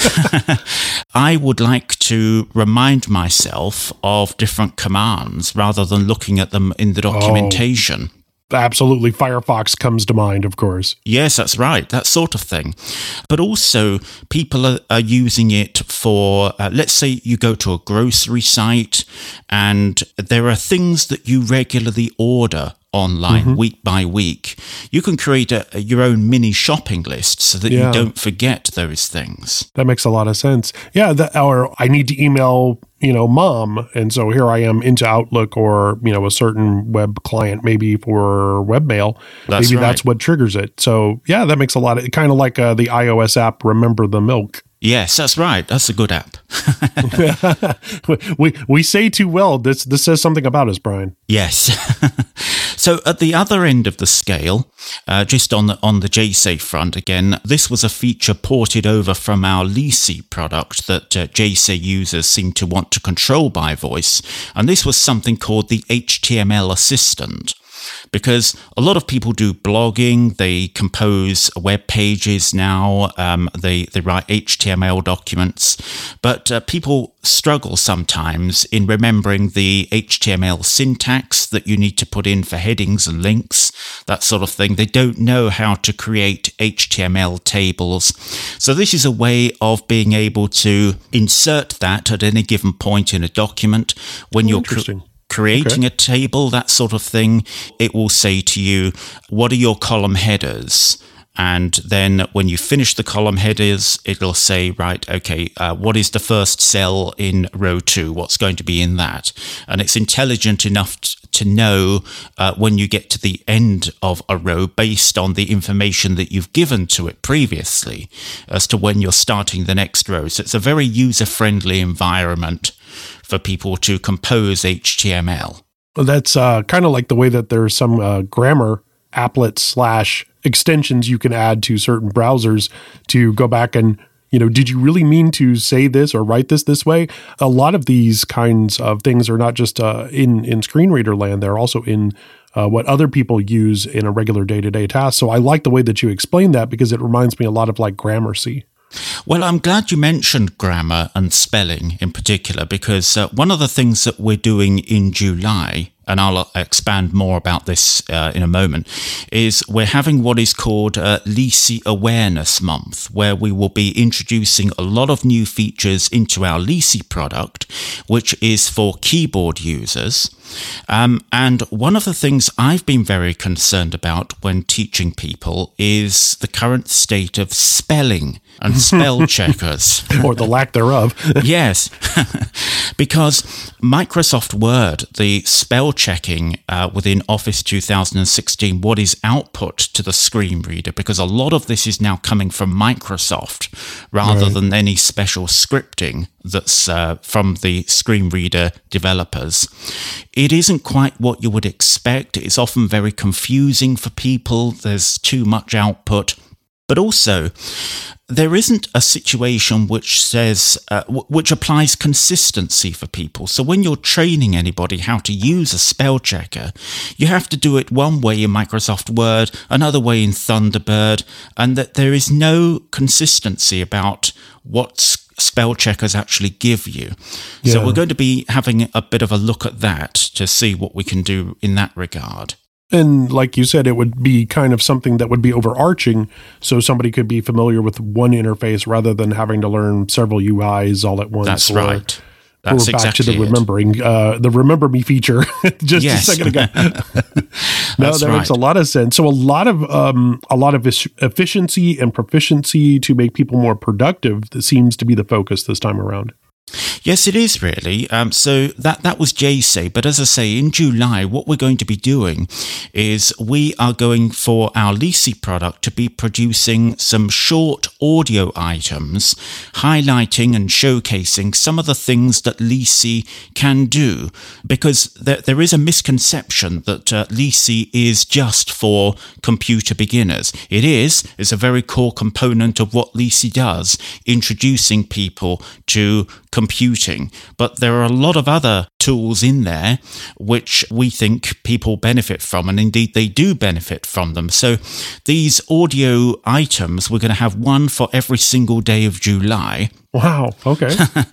Speaker 4: I would like to remind myself of different commands rather than looking at them in the documentation.
Speaker 1: Oh. Absolutely. Firefox comes to mind, of course.
Speaker 4: Yes, that's right. That sort of thing. But also, people are, are using it for, uh, let's say you go to a grocery site and there are things that you regularly order online mm-hmm. week by week. You can create a, a, your own mini shopping list so that yeah. you don't forget those things.
Speaker 1: That makes a lot of sense. Yeah, that, or I need to email, you know, mom, and so here I am into Outlook or, you know, a certain web client, maybe for webmail.
Speaker 4: That's
Speaker 1: maybe
Speaker 4: right.
Speaker 1: that's what triggers it. So yeah, that makes a lot of, kind of like uh, the iOS app, Remember the Milk.
Speaker 4: Yes, that's right. That's a good app.
Speaker 1: we we say too well. This this says something about us, Brian.
Speaker 4: Yes. So at the other end of the scale, uh, just on the on the J S A front again, this was a feature ported over from our Lisi product that uh, J S A users seem to want to control by voice, and this was something called the H T M L Assistant. Because a lot of people do blogging, they compose web pages now, um, they, they write H T M L documents, but uh, people struggle sometimes in remembering the H T M L syntax that you need to put in for headings and links, that sort of thing. They don't know how to create H T M L tables. So this is a way of being able to insert that at any given point in a document when
Speaker 1: oh,
Speaker 4: you're
Speaker 1: interesting.
Speaker 4: Cr- creating okay. a table, that sort of thing. It will say to you, what are your column headers? And then when you finish the column headers, it'll say, right, okay, uh, what is the first cell in row two? What's going to be in that? And it's intelligent enough t- to know uh, when you get to the end of a row based on the information that you've given to it previously as to when you're starting the next row. So it's a very user-friendly environment for people to compose H T M L.
Speaker 1: Well, that's uh, kind of like the way that there's some uh, grammar applets slash extensions you can add to certain browsers to go back and, you know, did you really mean to say this or write this this way? A lot of these kinds of things are not just uh, in, in screen reader land, they're also in uh, what other people use in a regular day-to-day task. So I like the way that you explain that because it reminds me a lot of like Gramercy.
Speaker 4: Well, I'm glad you mentioned grammar and spelling in particular, because uh, one of the things that we're doing in July, and I'll expand more about this uh, in a moment, is we're having what is called uh, Lisi Awareness Month, where we will be introducing a lot of new features into our Lisi product, which is for keyboard users. Um, and one of the things I've been very concerned about when teaching people is the current state of spelling and spell checkers.
Speaker 1: Or the lack thereof.
Speaker 4: Yes, because Microsoft Word, the spell checking uh, within Office two thousand sixteen, what is output to the screen reader, because a lot of this is now coming from Microsoft rather right. than any special scripting that's uh, from the screen reader developers. It isn't quite what you would expect. It's often very confusing for people. There's too much output. But also, there isn't a situation which says, uh, w- which applies consistency for people. So when you're training anybody how to use a spell checker, you have to do it one way in Microsoft Word, another way in Thunderbird, and that there is no consistency about what spell checkers actually give you. Yeah. So we're going to be having a bit of a look at that to see what we can do in that regard.
Speaker 1: And like you said, it would be kind of something that would be overarching, so somebody could be familiar with one interface rather than having to learn several U Is all at once.
Speaker 4: That's
Speaker 1: or,
Speaker 4: right. That's
Speaker 1: or back
Speaker 4: exactly
Speaker 1: to the
Speaker 4: it.
Speaker 1: remembering, uh, the remember me feature just
Speaker 4: yes.
Speaker 1: a second ago. No, that
Speaker 4: right.
Speaker 1: makes a lot of sense. So a lot of um, a lot of efficiency and proficiency to make people more productive. That seems to be the focus this time around.
Speaker 4: Yes, it is really. Um, so that, that was J S A Y. But as I say, in July, what we're going to be doing is we are going for our Lisi product to be producing some short audio items highlighting and showcasing some of the things that Lisi can do. Because there, there is a misconception that uh, Lisi is just for computer beginners. It is. It's a very core component of what Lisi does, introducing people to computing, but there are a lot of other tools in there which we think people benefit from, and indeed they do benefit from them. So these audio items, we're going to have one for every single day of July.
Speaker 1: Wow, okay.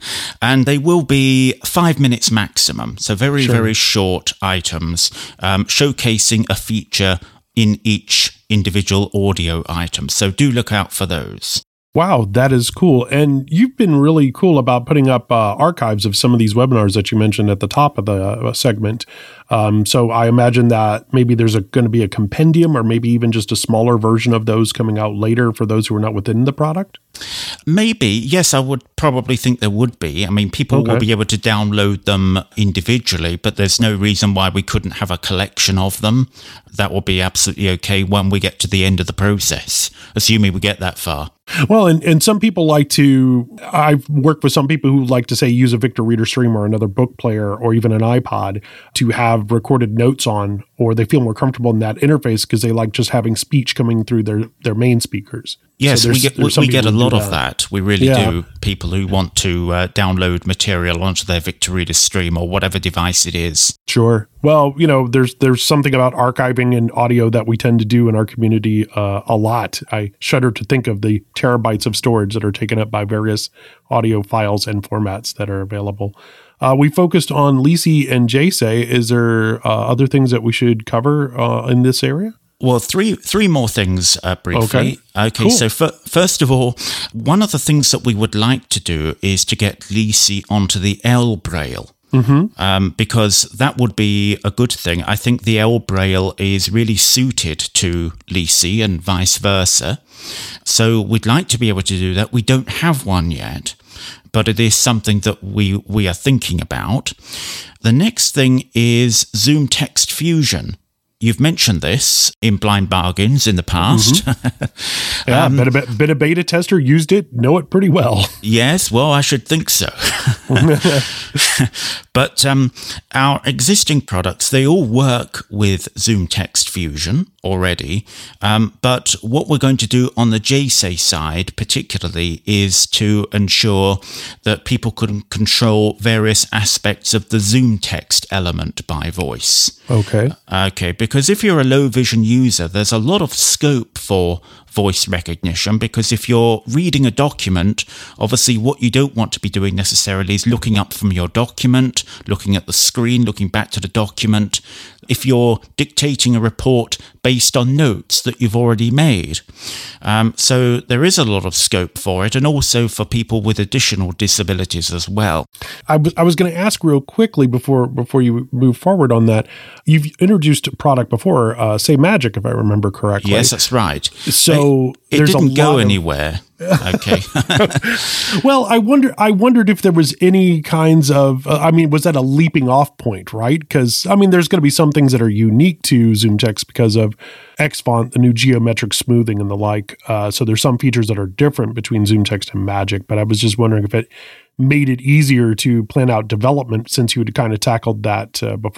Speaker 4: And they will be five minutes maximum, so very, sure. very short items, um, showcasing a feature in each individual audio item. So do look out for those.
Speaker 1: Wow, that is cool. And you've been really cool about putting up uh, archives of some of these webinars that you mentioned at the top of the uh, segment. Um, so I imagine that maybe there's going to be a compendium or maybe even just a smaller version of those coming out later for those who are not within the product?
Speaker 4: Maybe. Yes, I would probably think there would be. I mean, people okay. will be able to download them individually, but there's no reason why we couldn't have a collection of them. That will be absolutely okay when we get to the end of the process, assuming we get that far.
Speaker 1: Well, and, and some people like to, I've worked with some people who like to say use a Victor Reader Stream or another book player or even an iPod to have recorded notes on, or they feel more comfortable in that interface because they like just having speech coming through their, their main speakers.
Speaker 4: Yes,
Speaker 1: so
Speaker 4: we get, we, we get a lot of that. We really yeah. do. People who want to uh, download material onto their Victor Reader Stream or whatever device it is.
Speaker 1: Sure. Well, you know, there's there's something about archiving and audio that we tend to do in our community uh, a lot. I shudder to think of the terabytes of storage that are taken up by various audio files and formats that are available. Uh, we focused on Lisi and J S A Y. Is there uh, other things that we should cover uh, in this area?
Speaker 4: Well, three three more things uh, briefly. Okay, okay cool. So f- first of all, one of the things that we would like to do is to get Lisi onto the L Braille. Mm-hmm. Um, because that would be a good thing. I think the L Braille is really suited to Lisi and vice versa. So we'd like to be able to do that. We don't have one yet, but it is something that we, we are thinking about. The next thing is Zoom Text Fusion. You've mentioned this in Blind Bargains in the past.
Speaker 1: Mm-hmm. Yeah, um, bit, of, bit of beta tester, used it, know it pretty well.
Speaker 4: Yes, well, I should think so. But um, our existing products, they all work with Zoom Text Fusion already. Um, but what we're going to do on the J S A Y side particularly is to ensure that people can control various aspects of the Zoom text element by voice.
Speaker 1: Okay.
Speaker 4: Okay, because if you're a low vision user, there's a lot of scope for voice recognition, because if you're reading a document, obviously what you don't want to be doing necessarily is looking up from your document, looking at the screen, looking back to the document. If you're dictating a report based on notes that you've already made. Um, so there is a lot of scope for it, and also for people with additional disabilities as well.
Speaker 1: I, w- I was going to ask real quickly before before you move forward on that. You've introduced a product before, uh, say Magic, if I remember correctly.
Speaker 4: Yes, that's right.
Speaker 1: So
Speaker 4: it, it
Speaker 1: there's
Speaker 4: didn't
Speaker 1: a
Speaker 4: go
Speaker 1: lot
Speaker 4: anywhere. Okay.
Speaker 1: Well, I wonder. I wondered if there was any kinds of. Uh, I mean, was that a leaping off point, right? Because I mean, there's going to be some things that are unique to Zoom Text because of Xfont, the new geometric smoothing and the like. Uh, so there's some features that are different between Zoom Text and Magic. But I was just wondering if it made it easier to plan out development since you had kind of tackled that uh, before.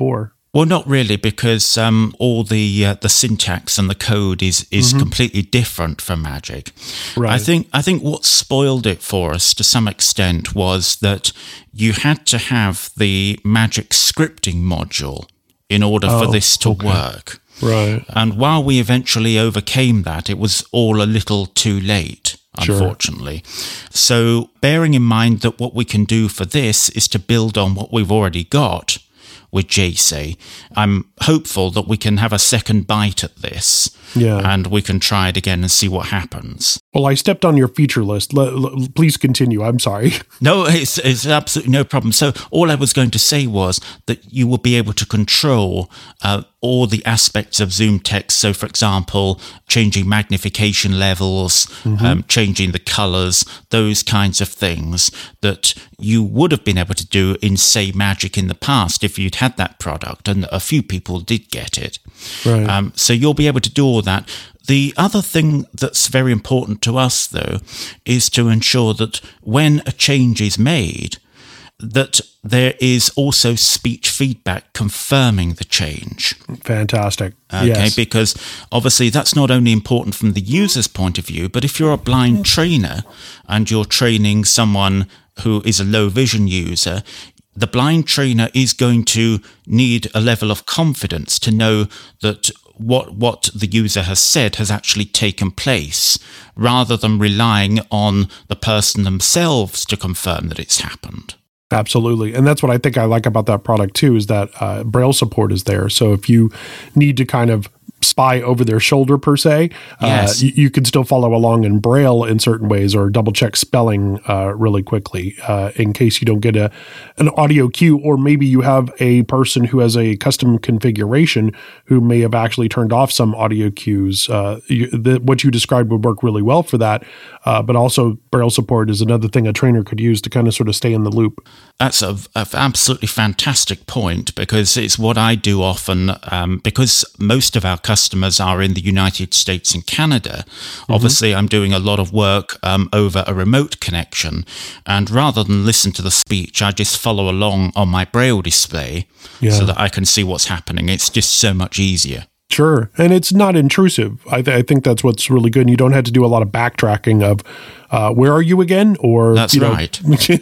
Speaker 4: Well, not really, because um, all the uh, the syntax and the code is is mm-hmm. completely different from Magic.
Speaker 1: Right.
Speaker 4: I think I think what spoiled it for us to some extent was that you had to have the Magic scripting module in order
Speaker 1: oh,
Speaker 4: for this to
Speaker 1: okay.
Speaker 4: work.
Speaker 1: Right.
Speaker 4: And while we eventually overcame that, it was all a little too late, unfortunately. Sure. So bearing in mind that what we can do for this is to build on what we've already got with J S A, I'm hopeful that we can have a second bite at this.
Speaker 1: Yeah.
Speaker 4: And we can try it again and see what happens.
Speaker 1: Well, I stepped on your feature list. L- l- please continue. I'm sorry.
Speaker 4: No, it's, it's absolutely no problem. So all I was going to say was that you will be able to control uh, all the aspects of Zoom text. So, for example, changing magnification levels, mm-hmm. um, changing the colors, those kinds of things that you would have been able to do in, say, Magic in the past if you'd had that product, and a few people did get it.
Speaker 1: Right.
Speaker 4: Um, so you'll be able to do all that. The other thing that's very important to us, though, is to ensure that when a change is made, that there is also speech feedback confirming the change.
Speaker 1: Fantastic.
Speaker 4: Okay,
Speaker 1: yes.
Speaker 4: Because obviously that's not only important from the user's point of view, but if you're a blind trainer and you're training someone who is a low vision user, the blind trainer is going to need a level of confidence to know that what what the user has said has actually taken place, rather than relying on the person themselves to confirm that it's happened.
Speaker 1: Absolutely. And that's what I think I like about that product too, is that uh, Braille support is there. So if you need to kind of spy over their shoulder per se,
Speaker 4: yes.
Speaker 1: uh, you, you can still follow along in Braille in certain ways, or double check spelling uh, really quickly uh, in case you don't get a an audio cue, or maybe you have a person who has a custom configuration who may have actually turned off some audio cues. Uh, you, the, what you described would work really well for that, uh, but also Braille support is another thing a trainer could use to kind of sort of stay in the loop.
Speaker 4: That's a, a absolutely fantastic point, because it's what I do often, um, because most of our customers are in the United States and Canada. Mm-hmm. Obviously, I'm doing a lot of work um, over a remote connection, and rather than listen to the speech, I just follow along on my Braille display yeah. so that I can see what's happening. It's just so much easier.
Speaker 1: Sure. And it's not intrusive. I, th- I think that's what's really good. And you don't have to do a lot of backtracking of uh, where are you again? Or
Speaker 4: that's
Speaker 1: you know,
Speaker 4: right.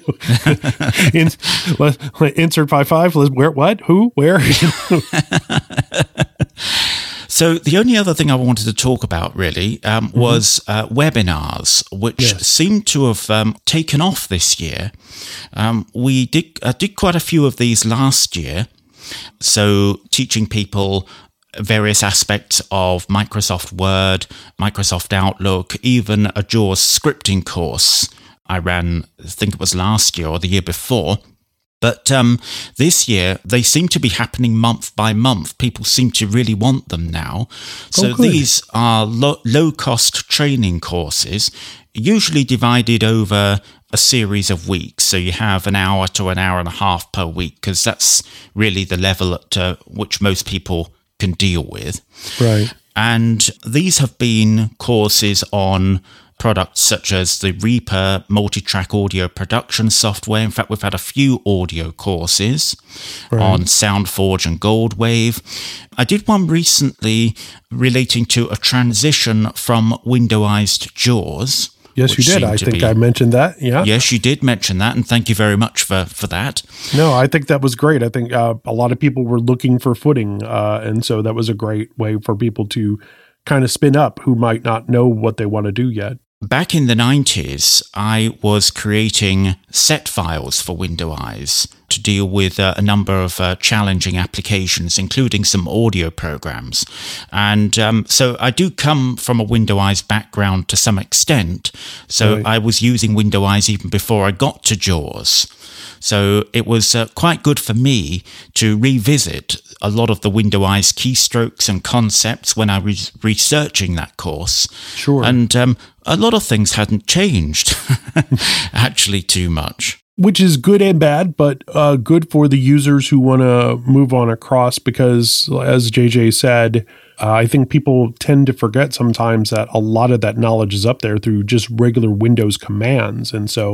Speaker 1: in, let, let, insert five five. Let's, where? What? Who? Where?
Speaker 4: So the only other thing I wanted to talk about really um, mm-hmm. was uh, webinars, which yes. seem to have um, taken off this year. Um, we did uh, did quite a few of these last year. So teaching people various aspects of Microsoft Word, Microsoft Outlook, even a JAWS scripting course I ran, I think it was last year or the year before. But um, this year, they seem to be happening month by month. People seem to really want them now. So
Speaker 1: oh,
Speaker 4: these are lo- low-cost training courses, usually divided over a series of weeks. So you have an hour to an hour and a half per week, because that's really the level at uh, which most people can deal with.
Speaker 1: Right.
Speaker 4: And these have been courses on products such as the Reaper multi-track audio production software. In fact, we've had a few audio courses right. on SoundForge and Goldwave. I did one recently relating to a transition from Windowized JAWS.
Speaker 1: Yes, you did. I think be, I mentioned that. Yeah.
Speaker 4: Yes, you did mention that, and thank you very much for, for that.
Speaker 1: No, I think that was great. I think uh, a lot of people were looking for footing, uh, and so that was a great way for people to kind of spin up who might not know what they want to do yet.
Speaker 4: Back in the nineties, I was creating set files for Windowise to deal with uh, a number of uh, challenging applications, including some audio programs. And um, so I do come from a Windowise background to some extent. So right. I was using Windowise even before I got to JAWS. So it was uh, quite good for me to revisit a lot of the Windowise keystrokes and concepts when I was researching that course.
Speaker 1: Sure.
Speaker 4: And um, a lot of things hadn't changed, actually, too much.
Speaker 1: Which is good and bad, but uh, good for the users who want to move on across, because as J J said, uh, I think people tend to forget sometimes that a lot of that knowledge is up there through just regular Windows commands. And so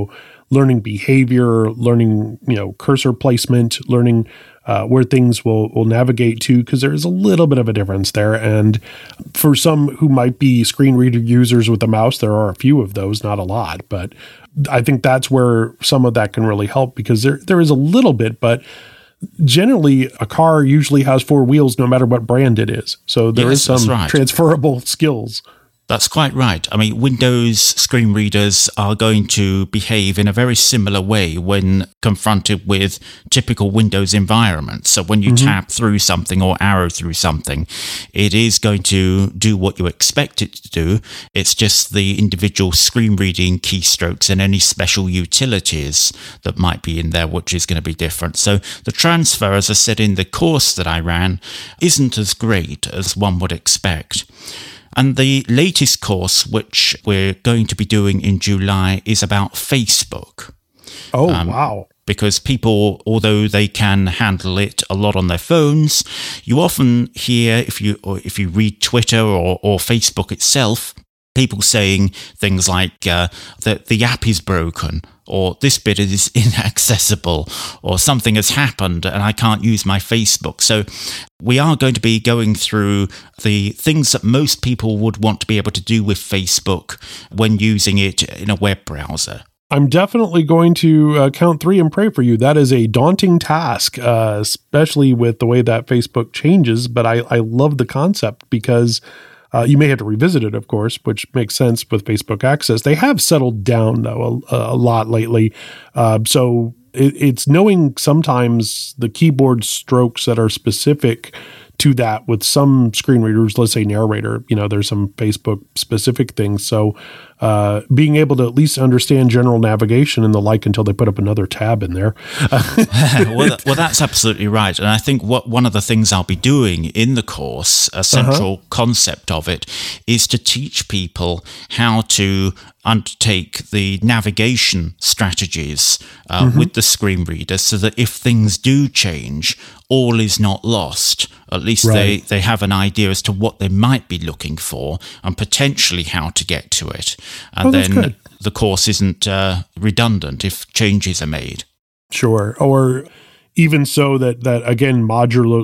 Speaker 1: learning behavior, learning, you know, cursor placement, learning uh, where things will, will navigate to, because there is a little bit of a difference there. And for some who might be screen reader users with a mouse, there are a few of those, not a lot, but I think that's where some of that can really help, because there there is a little bit, but generally a car usually has four wheels no matter what brand it is. So there
Speaker 4: Yes,
Speaker 1: is some
Speaker 4: right.
Speaker 1: transferable skills.
Speaker 4: That's quite right. I mean, Windows screen readers are going to behave in a very similar way when confronted with typical Windows environments. So when you mm-hmm. tap through something or arrow through something, it is going to do what you expect it to do. It's just the individual screen reading keystrokes and any special utilities that might be in there, which is going to be different. So the transfer, as I said in the course that I ran, isn't as great as one would expect. And the latest course, which we're going to be doing in July, is about Facebook.
Speaker 1: Oh, um, wow.
Speaker 4: Because people, although they can handle it a lot on their phones, you often hear, if you or if you read Twitter or, or Facebook itself, people saying things like uh, that the app is broken, or this bit is inaccessible, or something has happened and I can't use my Facebook. So we are going to be going through the things that most people would want to be able to do with Facebook when using it in a web browser.
Speaker 1: I'm definitely going to uh, count three and pray for you. That is a daunting task, uh, especially with the way that Facebook changes. But I, I love the concept, because Uh, you may have to revisit it, of course, which makes sense with Facebook Access. They have settled down, though, a, a lot lately. Uh, so it, it's knowing sometimes the keyboard strokes that are specific to that with some screen readers, let's say Narrator, you know, there's some Facebook specific things. So uh, being able to at least understand general navigation and the like until they put up another tab in there.
Speaker 4: well, that, well, that's absolutely right. And I think what one of the things I'll be doing in the course, a central uh-huh. concept of it, is to teach people how to undertake the navigation strategies uh, mm-hmm. with the screen reader, so that if things do change, all is not lost. At least right. they, they have an idea as to what they might be looking for and potentially how to get to it. And
Speaker 1: oh, then good.
Speaker 4: the course isn't uh, redundant if changes are made.
Speaker 1: Sure. Or even so that, that again, modular,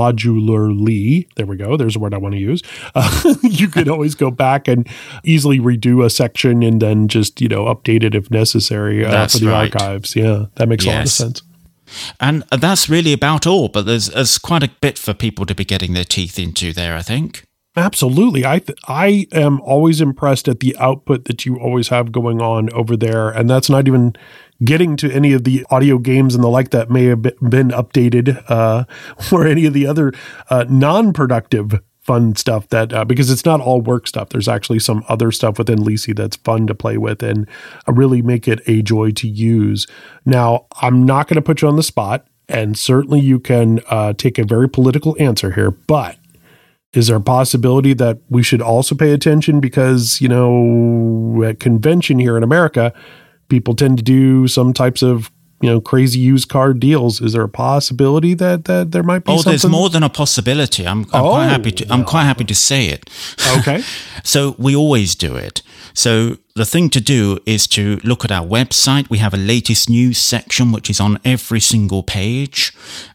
Speaker 1: modularly, there we go, there's a word I want to use, uh, you could always go back and easily redo a section and then just, you know, update it if necessary uh, for the right. archives. Yeah, that makes yes. a lot of sense.
Speaker 4: And that's really about all, but there's, there's quite a bit for people to be getting their teeth into there, I think.
Speaker 1: Absolutely. I th- I am always impressed at the output that you always have going on over there. And that's not even getting to any of the audio games and the like that may have been updated uh, or any of the other uh, non-productive fun stuff that, uh, because it's not all work stuff. There's actually some other stuff within Lisi that's fun to play with and uh, really make it a joy to use. Now, I'm not going to put you on the spot, and certainly you can uh, take a very political answer here, but is there a possibility that we should also pay attention because, you know, at convention here in America, people tend to do some types of, you know, crazy used car deals? Is there a possibility that, that there might be
Speaker 4: oh,
Speaker 1: something?
Speaker 4: There's more than a possibility. I'm, I'm
Speaker 1: oh,
Speaker 4: quite happy to, I'm quite happy to say it.
Speaker 1: Okay.
Speaker 4: So we always do it. So the thing to do is to look at our website. We have a latest news section, which is on every single page,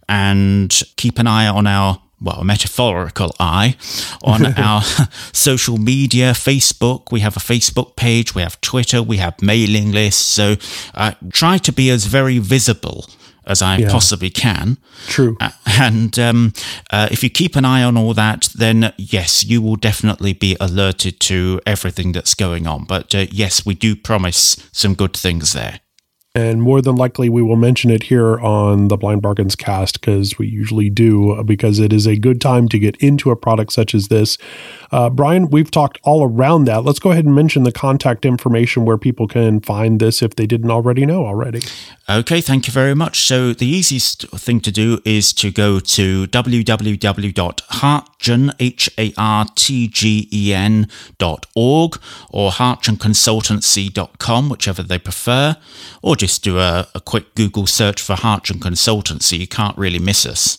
Speaker 4: and keep an eye on our well, a metaphorical eye on our social media, Facebook. We have a Facebook page, we have Twitter, we have mailing lists. So uh, try to be as very visible as I yeah. possibly can.
Speaker 1: True.
Speaker 4: Uh, and um, uh, if you keep an eye on all that, then yes, you will definitely be alerted to everything that's going on. But uh, yes, we do promise some good things there.
Speaker 1: And more than likely, we will mention it here on the Blind Bargains cast, because we usually do, because it is a good time to get into a product such as this. Uh, Brian, we've talked all around that. Let's go ahead and mention the contact information where people can find this if they didn't already know already.
Speaker 4: Okay, thank you very much. So the easiest thing to do is to go to w w w dot hartgen, H A R T G E N dot org or hartgen consultancy dot com, whichever they prefer, or just do a, a quick Google search for Hartgen Consultancy. You can't really miss us.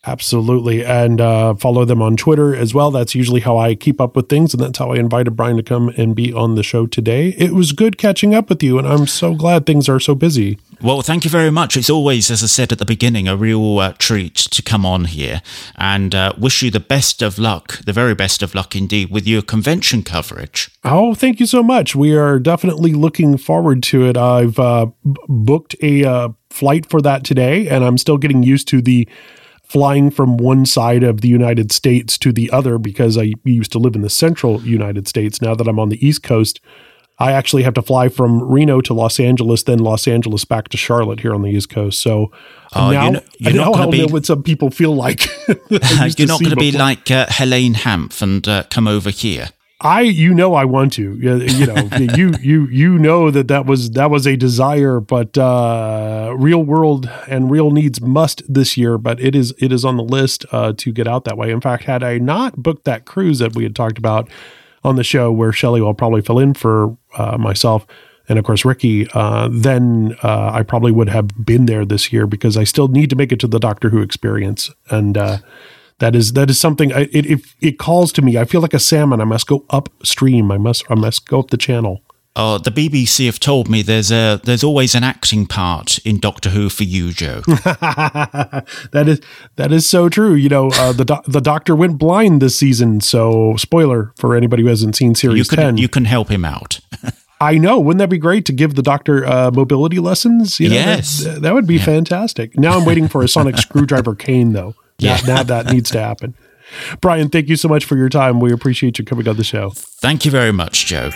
Speaker 1: Absolutely. And uh, follow them on Twitter as well. That's usually how I keep up with things. And that's how I invited Brian to come and be on the show today. It was good catching up with you. And I'm so glad things are so busy.
Speaker 4: Well, thank you very much. It's always, as I said at the beginning, a real uh, treat to come on here, and uh, wish you the best of luck, the very best of luck indeed, with your convention coverage.
Speaker 1: Oh, thank you so much. We are definitely looking forward to it. I've uh, b- booked a uh, flight for that today, and I'm still getting used to the flying from one side of the United States to the other because I used to live in the central United States. Now that I'm on the East Coast, I actually have to fly from Reno to Los Angeles, then Los Angeles back to Charlotte here on the East Coast. So
Speaker 4: oh,
Speaker 1: now
Speaker 4: you're not, you're
Speaker 1: I know,
Speaker 4: not
Speaker 1: I'll
Speaker 4: be,
Speaker 1: know what some people feel like.
Speaker 4: You're not going to be like uh, Helene Hanff and uh, come over here.
Speaker 1: I, you know, I want to, you, you know, you, you, you know that that was, that was a desire, but, uh, real world and real needs must this year, but it is, it is on the list, uh, to get out that way. In fact, had I not booked that cruise that we had talked about on the show where Shelley will probably fill in for, uh, myself and of course, Ricky, uh, then, uh, I probably would have been there this year because I still need to make it to the Doctor Who experience. And, uh, That is that is something. I, it, it it calls to me. I feel like a salmon. I must go upstream. I must I must go up the channel.
Speaker 4: Oh, the B B C have told me there's a there's always an acting part in Doctor Who for you, Joe.
Speaker 1: that is that is so true. You know, uh, the do- the Doctor went blind this season. So spoiler for anybody who hasn't seen series
Speaker 4: you can,
Speaker 1: ten.
Speaker 4: You can help him out.
Speaker 1: I know. Wouldn't that be great to give the Doctor uh, mobility lessons? You know,
Speaker 4: yes,
Speaker 1: that, that would be yeah. fantastic. Now I'm waiting for a sonic screwdriver cane, though. Yeah, now, now that needs to happen. Brian, thank you so much for your time. We appreciate you coming on the show.
Speaker 4: Thank you very much, Joe.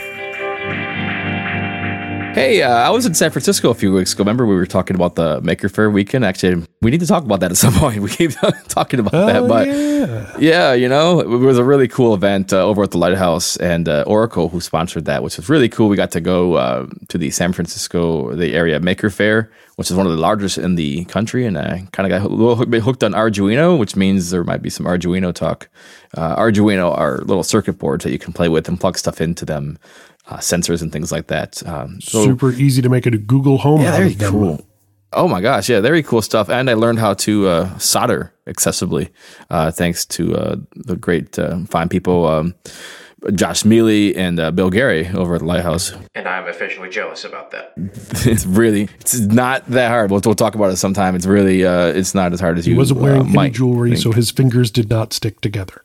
Speaker 2: Hey, uh, I was in San Francisco a few weeks ago. Remember we were talking about the Maker Faire weekend? Actually, we need to talk about that at some point. We keep talking about
Speaker 1: oh,
Speaker 2: that. But
Speaker 1: yeah.
Speaker 2: yeah, you know, it was a really cool event uh, over at the Lighthouse, and uh, Oracle, who sponsored that, which was really cool. We got to go uh, to the San Francisco, the area Maker Faire, which is one of the largest in the country. And I kind of got a little hooked on Arduino, which means there might be some Arduino talk. Uh, Arduino are little circuit boards that you can play with and plug stuff into them. Uh, sensors and things like that. Um, so,
Speaker 1: Super easy to make it a Google Home.
Speaker 2: Yeah, very
Speaker 1: them.
Speaker 2: cool. Oh my gosh, yeah, very cool stuff. And I learned how to uh, solder accessibly, uh, thanks to uh, the great uh, fine people, um, Josh Mealy and uh, Bill Gary over at the Lighthouse.
Speaker 3: And I'm officially jealous about that.
Speaker 2: It's really, it's not that hard. We'll, we'll talk about it sometime. It's really, uh, it's not as hard as
Speaker 1: he
Speaker 2: you.
Speaker 1: He wasn't wearing
Speaker 2: uh,
Speaker 1: any jewelry, think. So his fingers did not stick together.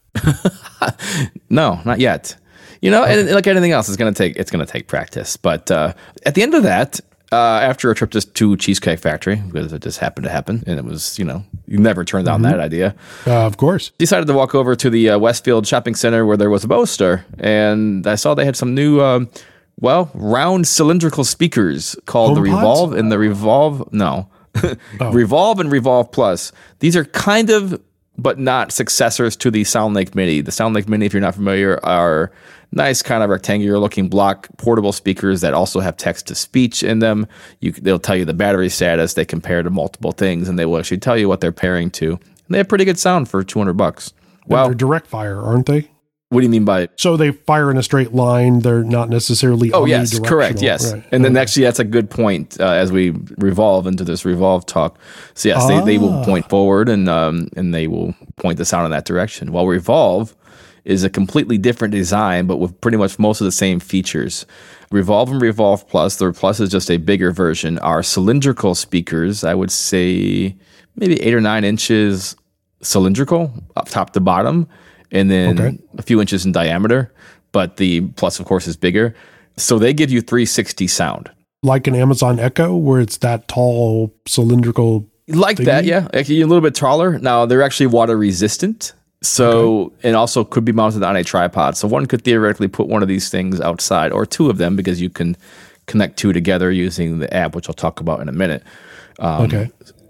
Speaker 2: No, not yet. You know, and like anything else, it's gonna take it's gonna take practice. But uh, at the end of that, uh, after a trip to, to Cheesecake Factory, because it just happened to happen, and it was, you know, you never turned down mm-hmm. that idea.
Speaker 1: Uh, of course,
Speaker 2: decided to walk over to the uh, Westfield Shopping Center where there was a Boaster, and I saw they had some new, um, well, round cylindrical speakers called Home the Revolve pods? and the Revolve. No, oh. Revolve and Revolve Plus. These are kind of, but not successors to the SoundLink Mini. The SoundLink Mini, if you're not familiar, are nice kind of rectangular looking block portable speakers that also have text to speech in them. You, they'll tell you the battery status. They compare to multiple things, and they will actually tell you what they're pairing to. And they have pretty good sound for two hundred bucks.
Speaker 1: Wow. They're direct fire, aren't they?
Speaker 2: What do you mean by?
Speaker 1: So they fire in a straight line. They're not necessarily
Speaker 2: Oh, yes, correct. Yes. Right. And then actually that's a good point uh, as we revolve into this Revolve talk. So yes, ah. they, they will point forward and um, and they will point the sound in that direction. While Revolve is a completely different design, but with pretty much most of the same features. Revolve and Revolve Plus, the Plus is just a bigger version, are cylindrical speakers. I would say maybe eight or nine inches cylindrical, up top to bottom, and then okay. a few inches in diameter. But the Plus, of course, is bigger. So they give you three sixty sound.
Speaker 1: Like an Amazon Echo, where it's that tall cylindrical
Speaker 2: Like thingy? That, yeah. Actually, a little bit taller. Now, they're actually water resistant. So, okay. and also could be mounted on a tripod. So one could theoretically put one of these things outside, or two of them, because you can connect two together using the app, which I'll talk about in a minute. Um, okay.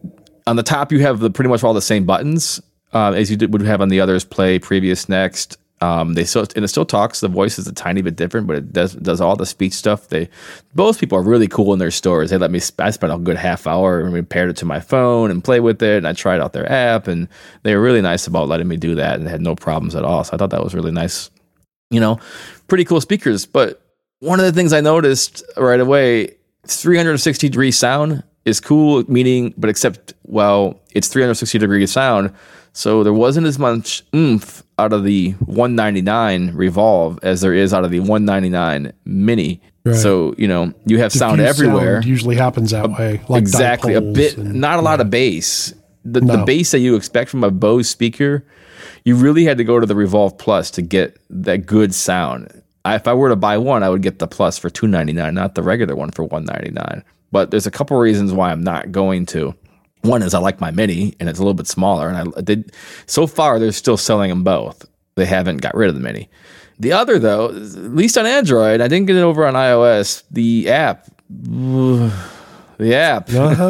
Speaker 2: On the top, you have the pretty much all the same buttons uh, as you did, would have on the others: play, previous, next. Um, they still and it still talks. The voice is a tiny bit different, but it does does all the speech stuff. They both people are really cool in their stores. They let me. I spent a good half hour and we paired it to my phone and play with it. And I tried out their app, and they were really nice about letting me do that, and had no problems at all. So I thought that was really nice. You know, pretty cool speakers. But one of the things I noticed right away: three sixty degree sound. is cool, meaning, but except, well, it's three hundred sixty degree sound. So there wasn't as much oomph out of the one ninety-nine Revolve as there is out of the one ninety-nine Mini. Right. So, you know, you have sound
Speaker 1: Diffuse
Speaker 2: everywhere.
Speaker 1: Sound usually happens that way.
Speaker 2: Like exactly. A bit,
Speaker 1: and,
Speaker 2: not a
Speaker 1: yeah.
Speaker 2: lot of bass. The,
Speaker 1: no.
Speaker 2: the bass that you expect from a Bose speaker, you really had to go to the Revolve Plus to get that good sound. I, if I were to buy one, I would get the Plus for two ninety-nine, not the regular one for one ninety-nine. But there's a couple reasons why I'm not going to. One is I like my Mini, and it's a little bit smaller. And I did so far, they're still selling them both. They haven't got rid of the Mini. The other, though, at least on Android, I didn't get it over on iOS. The app, the app,
Speaker 1: uh-huh.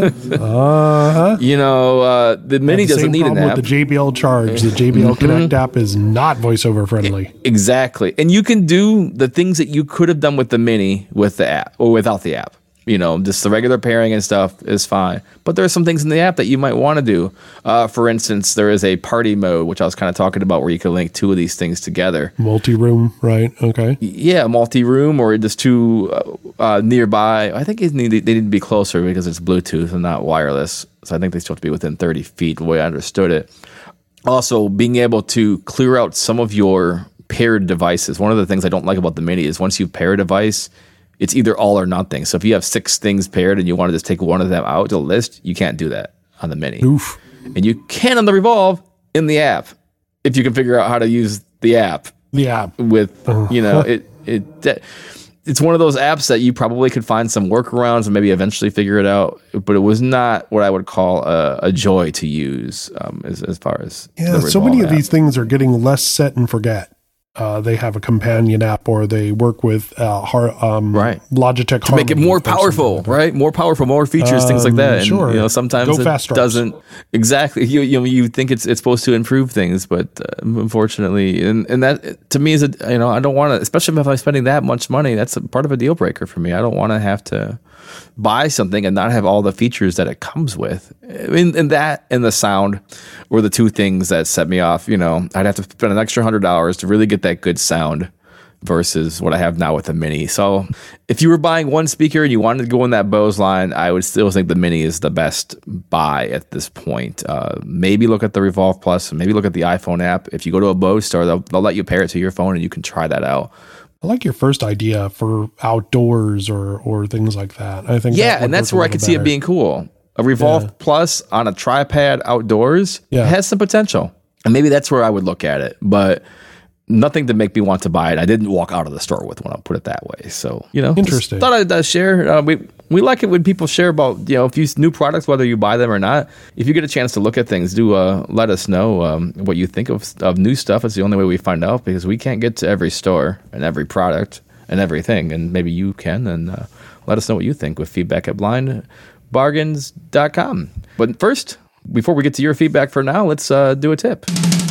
Speaker 1: Uh-huh.
Speaker 2: you know, uh, the Mini
Speaker 1: the
Speaker 2: doesn't need an app.
Speaker 1: With the J B L Charge, the J B L mm-hmm. Connect app is not voiceover friendly.
Speaker 2: Exactly, and you can do the things that you could have done with the Mini with the app or without the app. You know, just the regular pairing and stuff is fine. But there are some things in the app that you might want to do. Uh, for instance, there is a party mode, which I was kind of talking about, where you can link two of these things together.
Speaker 1: Multi-room, right? Okay.
Speaker 2: Yeah, multi-room or just two uh, uh, nearby. I think it need, they need to be closer because it's Bluetooth and not wireless. So I think they still have to be within thirty feet, the way I understood it. Also, being able to clear out some of your paired devices. One of the things I don't like about the Mini is once you pair a device, it's either all or nothing. So if you have six things paired and you want to just take one of them out of the list, you can't do that on the Mini.
Speaker 1: Oof.
Speaker 2: And you can on the Revolve in the app if you can figure out how to use the app.
Speaker 1: The app.
Speaker 2: With, you know, it it it's one of those apps that you probably could find some workarounds and maybe eventually figure it out. But it was not what I would call a, a joy to use um, as, as far as
Speaker 1: yeah. So many of app. These things are getting less set and forget. Uh, they have a companion app, or they work with uh, har- um,
Speaker 2: right.
Speaker 1: Logitech
Speaker 2: to make it more powerful, right? More powerful, more features, um, things like that. And,
Speaker 1: sure.
Speaker 2: You know, sometimes
Speaker 1: Go
Speaker 2: it
Speaker 1: fast
Speaker 2: doesn't exactly. You you know, you think it's it's supposed to improve things, but uh, unfortunately, and and that to me is a you know I don't want to, especially if I'm spending that much money. That's a part of a deal breaker for me. I don't want to have to buy something and not have all the features that it comes with. I mean, and that and the sound were the two things that set me off. You know, I'd have to spend an extra hundred dollars to really get that good sound versus what I have now with the Mini. So if you were buying one speaker and you wanted to go in that Bose line, I would still think the Mini is the best buy at this point. Uh, maybe look at the Revolve Plus, maybe look at the iPhone app. If you go to a Bose store, they'll, they'll let you pair it to your phone and you can try that out.
Speaker 1: I like your first idea for outdoors or or things like that. I think
Speaker 2: yeah,
Speaker 1: that
Speaker 2: and that's where I could
Speaker 1: better.
Speaker 2: see it being cool. A Revolve yeah. Plus on a tripod outdoors yeah. has some potential, and maybe that's where I would look at it. But nothing to make me want to buy it. I didn't walk out of the store with one. I'll put it that way. So you know,
Speaker 1: interesting.
Speaker 2: Thought I'd uh, share. Uh, we we like it when people share about you know if you new products, whether you buy them or not. If you get a chance to look at things, do uh, let us know um, what you think of of new stuff. It's the only way we find out because we can't get to every store and every product and everything, and maybe you can. And uh, let us know what you think with feedback at blind bargains dot com. But first, before we get to your feedback for now, let's uh, do a tip.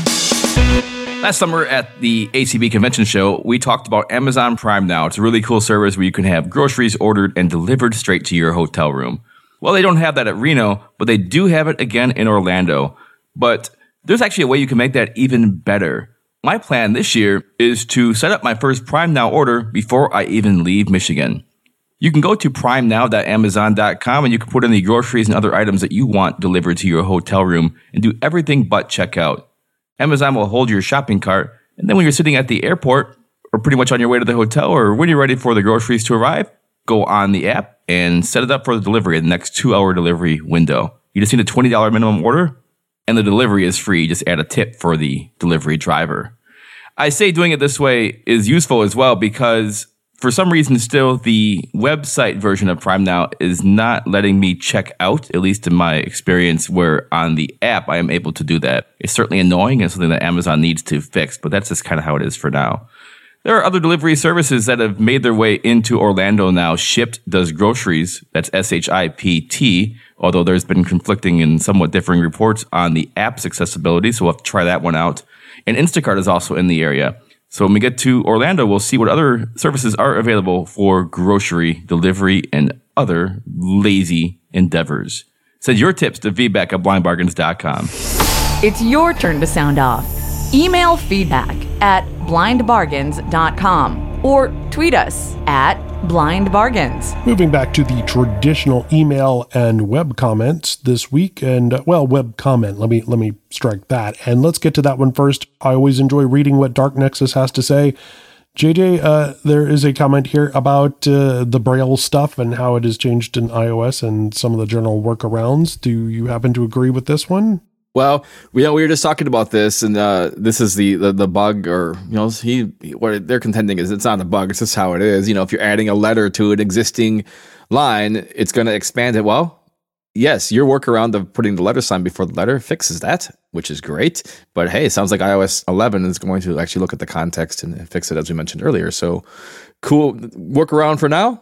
Speaker 2: Last summer at the A C B Convention Show, we talked about Amazon Prime Now. It's a really cool service where you can have groceries ordered and delivered straight to your hotel room. Well, they don't have that at Reno, but they do have it again in Orlando. But there's actually a way you can make that even better. My plan this year is to set up my first Prime Now order before I even leave Michigan. You can go to prime now dot amazon dot com and you can put in the groceries and other items that you want delivered to your hotel room and do everything but check out. Amazon will hold your shopping cart, and then when you're sitting at the airport, or pretty much on your way to the hotel, or when you're ready for the groceries to arrive, go on the app and set it up for the delivery in the next two-hour delivery window. You just need a twenty dollars minimum order, and the delivery is free. Just add a tip for the delivery driver. I say doing it this way is useful as well because for some reason still the website version of Prime Now is not letting me check out, at least in my experience, where on the app I am able to do that. It's certainly annoying and something that Amazon needs to fix, but that's just kind of how it is for now. There are other delivery services that have made their way into Orlando now. Shipt does groceries. That's S H I P T, although there's been conflicting and somewhat differing reports on the app's accessibility, so we'll have to try that one out. And Instacart is also in the area. So when we get to Orlando, we'll see what other services are available for grocery delivery and other lazy endeavors. Send your tips to feedback at blind bargains dot com.
Speaker 5: It's your turn to sound off. Email feedback at blind bargains dot com. or tweet us at Blind Bargains.
Speaker 1: Moving back to the traditional email and web comments this week, and uh, well, web comment. Let me let me strike that, and let's get to that one first. I always enjoy reading what Dark Nexus has to say. J J, uh, there is a comment here about uh, the Braille stuff and how it has changed in iOS and some of the general workarounds. Do you happen to agree with this one?
Speaker 2: Well, we, you know, we were just talking about this, and uh, this is the, the the bug, or you know, he what they're contending is it's not a bug; it's just how it is. You know, if you're adding a letter to an existing line, it's going to expand it. Well, yes, your workaround of putting the letter sign before the letter fixes that, which is great. But hey, it sounds like iOS eleven is going to actually look at the context and fix it, as we mentioned earlier. So, cool workaround for now,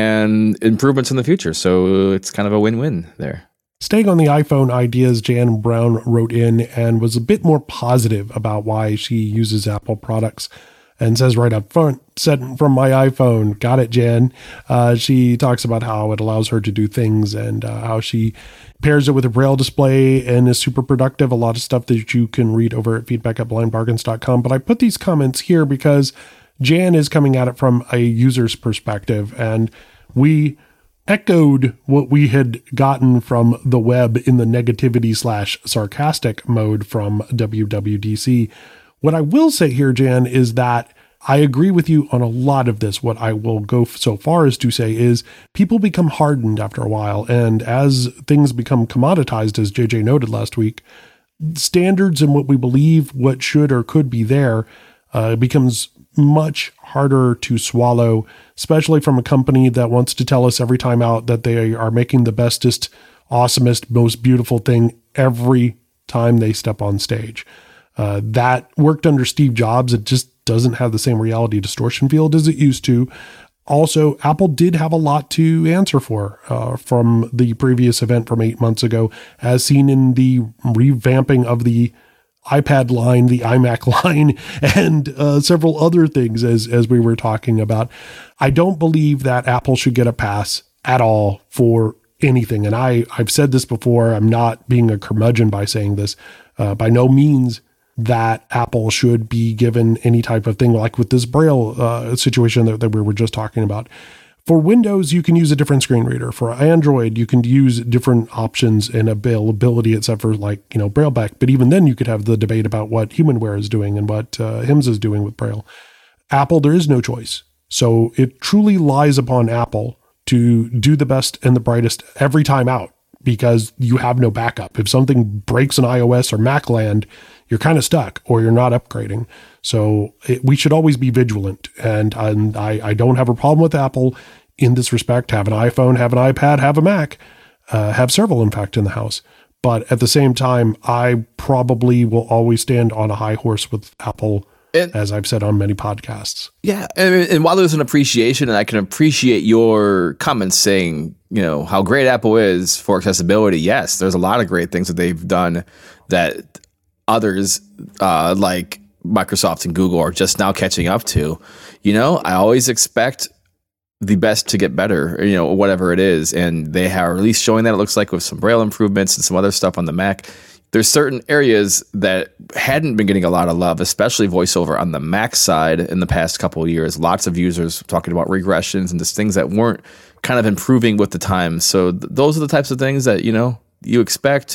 Speaker 2: and improvements in the future. So it's kind of a win-win there.
Speaker 1: Staying on the iPhone ideas, Jan Brown wrote in and was a bit more positive about why she uses Apple products and says right up front, sent from my iPhone. Got it, Jan. Uh, she talks about how it allows her to do things and uh, how she pairs it with a Braille display and is super productive. A lot of stuff that you can read over at feedback at blind bargains dot com. But I put these comments here because Jan is coming at it from a user's perspective, and we echoed what we had gotten from the web in the negativity slash sarcastic mode from W W D C. What I will say here, Jan, is that I agree with you on a lot of this. What I will go so far as to say is people become hardened after a while. And as things become commoditized, as J J noted last week, standards and what we believe what should or could be there uh, becomes much harder to swallow, especially from a company that wants to tell us every time out that they are making the bestest, awesomest, most beautiful thing every time they step on stage. Uh, that worked under Steve Jobs. It just doesn't have the same reality distortion field as it used to. Also, Apple did have a lot to answer for uh, from the previous event from eight months ago, as seen in the revamping of the iPad line, the iMac line, and uh, several other things as, as we were talking about. I don't believe that Apple should get a pass at all for anything. And I, I've said this before. I'm not being a curmudgeon by saying this. Uh, by no means that Apple should be given any type of thing like with this Braille uh, situation that, that we were just talking about. For Windows, you can use a different screen reader. For Android, you can use different options and availability, except for like, you know, Brailleback. But even then you could have the debate about what HumanWare is doing and what uh, Hims is doing with Braille. Apple, there is no choice. So it truly lies upon Apple to do the best and the brightest every time out, because you have no backup. If something breaks in iOS or Mac land, you're kind of stuck or you're not upgrading. So it, we should always be vigilant. And, and I, I don't have a problem with Apple in this respect. Have an iPhone, have an iPad, have a Mac, uh, have several, in fact, in the house. But at the same time, I probably will always stand on a high horse with Apple, and, as I've said on many podcasts.
Speaker 2: Yeah. And, and while there's an appreciation, and I can appreciate your comments saying, you know, how great Apple is for accessibility. Yes, there's a lot of great things that they've done that others uh, like Microsoft and Google are just now catching up to. You know, I always expect the best to get better, you know, whatever it is. And they are at least showing that, it looks like, with some Braille improvements and some other stuff on the Mac. There's certain areas that hadn't been getting a lot of love, especially VoiceOver on the Mac side in the past couple of years. Lots of users talking about regressions and just things that weren't kind of improving with the times. So th- those are the types of things that, you know, you expect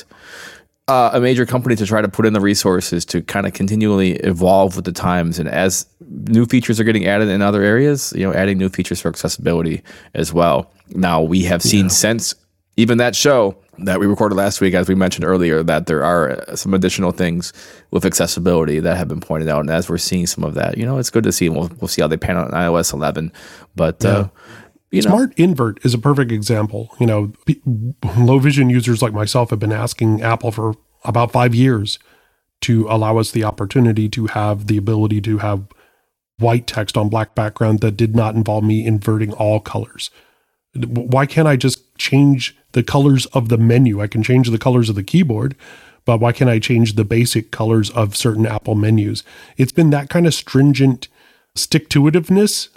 Speaker 2: uh, a major company to try to put in the resources to kind of continually evolve with the times. And as new features are getting added in other areas, you know, adding new features for accessibility as well. Now, we have seen yeah. since even that show that we recorded last week, as we mentioned earlier, that there are some additional things with accessibility that have been pointed out. And as we're seeing some of that, you know, it's good to see. And we'll, we'll see how they pan out in iOS eleven. But, yeah. uh, you know.
Speaker 1: Smart Invert is a perfect example. You know, low vision users like myself have been asking Apple for about five years to allow us the opportunity to have the ability to have white text on black background that did not involve me inverting all colors. Why can't I just change the colors of the menu? I can change the colors of the keyboard, but why can't I change the basic colors of certain Apple menus? It's been that kind of stringent stick-to-itiveness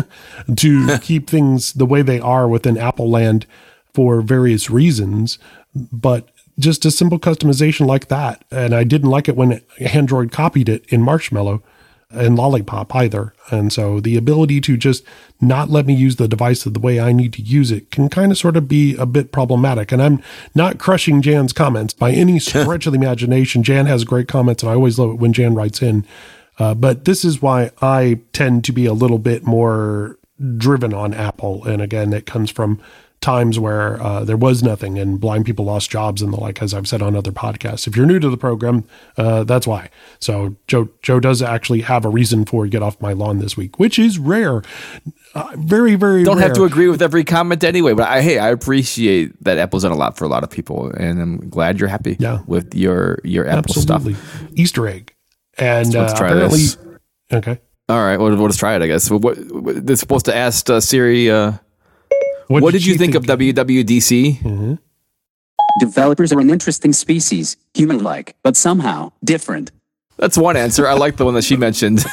Speaker 1: to keep things the way they are within Apple land for various reasons, but just a simple customization like that. And I didn't like it when Android copied it in Marshmallow. and Lollipop either. And so the ability to just not let me use the device the way I need to use it can kind of sort of be a bit problematic. And I'm not crushing Jan's comments by any stretch of the imagination. Jan has great comments, and I always love it when Jan writes in. Uh, but this is why I tend to be a little bit more driven on Apple. And again, it comes from times where uh, there was nothing and blind people lost jobs and the like, as I've said on other podcasts. If you're new to the program, uh, that's why. So Joe Joe does actually have a reason for Get Off My Lawn this week, which is rare. Uh, very, very
Speaker 2: Don't
Speaker 1: rare.
Speaker 2: have to agree with every comment anyway, but I, hey, I appreciate that Apple's done a lot for a lot of people, and I'm glad you're happy
Speaker 1: Yeah.
Speaker 2: with your, your Apple
Speaker 1: Absolutely.
Speaker 2: stuff.
Speaker 1: Easter egg. And
Speaker 2: Let's
Speaker 1: uh,
Speaker 2: try
Speaker 1: apparently,
Speaker 2: this.
Speaker 1: okay.
Speaker 2: All right, well, we'll just try it, I guess. What, what, they're supposed to ask uh, Siri, uh,
Speaker 1: What,
Speaker 2: what did you think, of W W D C?
Speaker 1: Mm-hmm.
Speaker 6: Developers are an interesting species, human-like, but somehow different.
Speaker 2: That's one answer. I like the one that she mentioned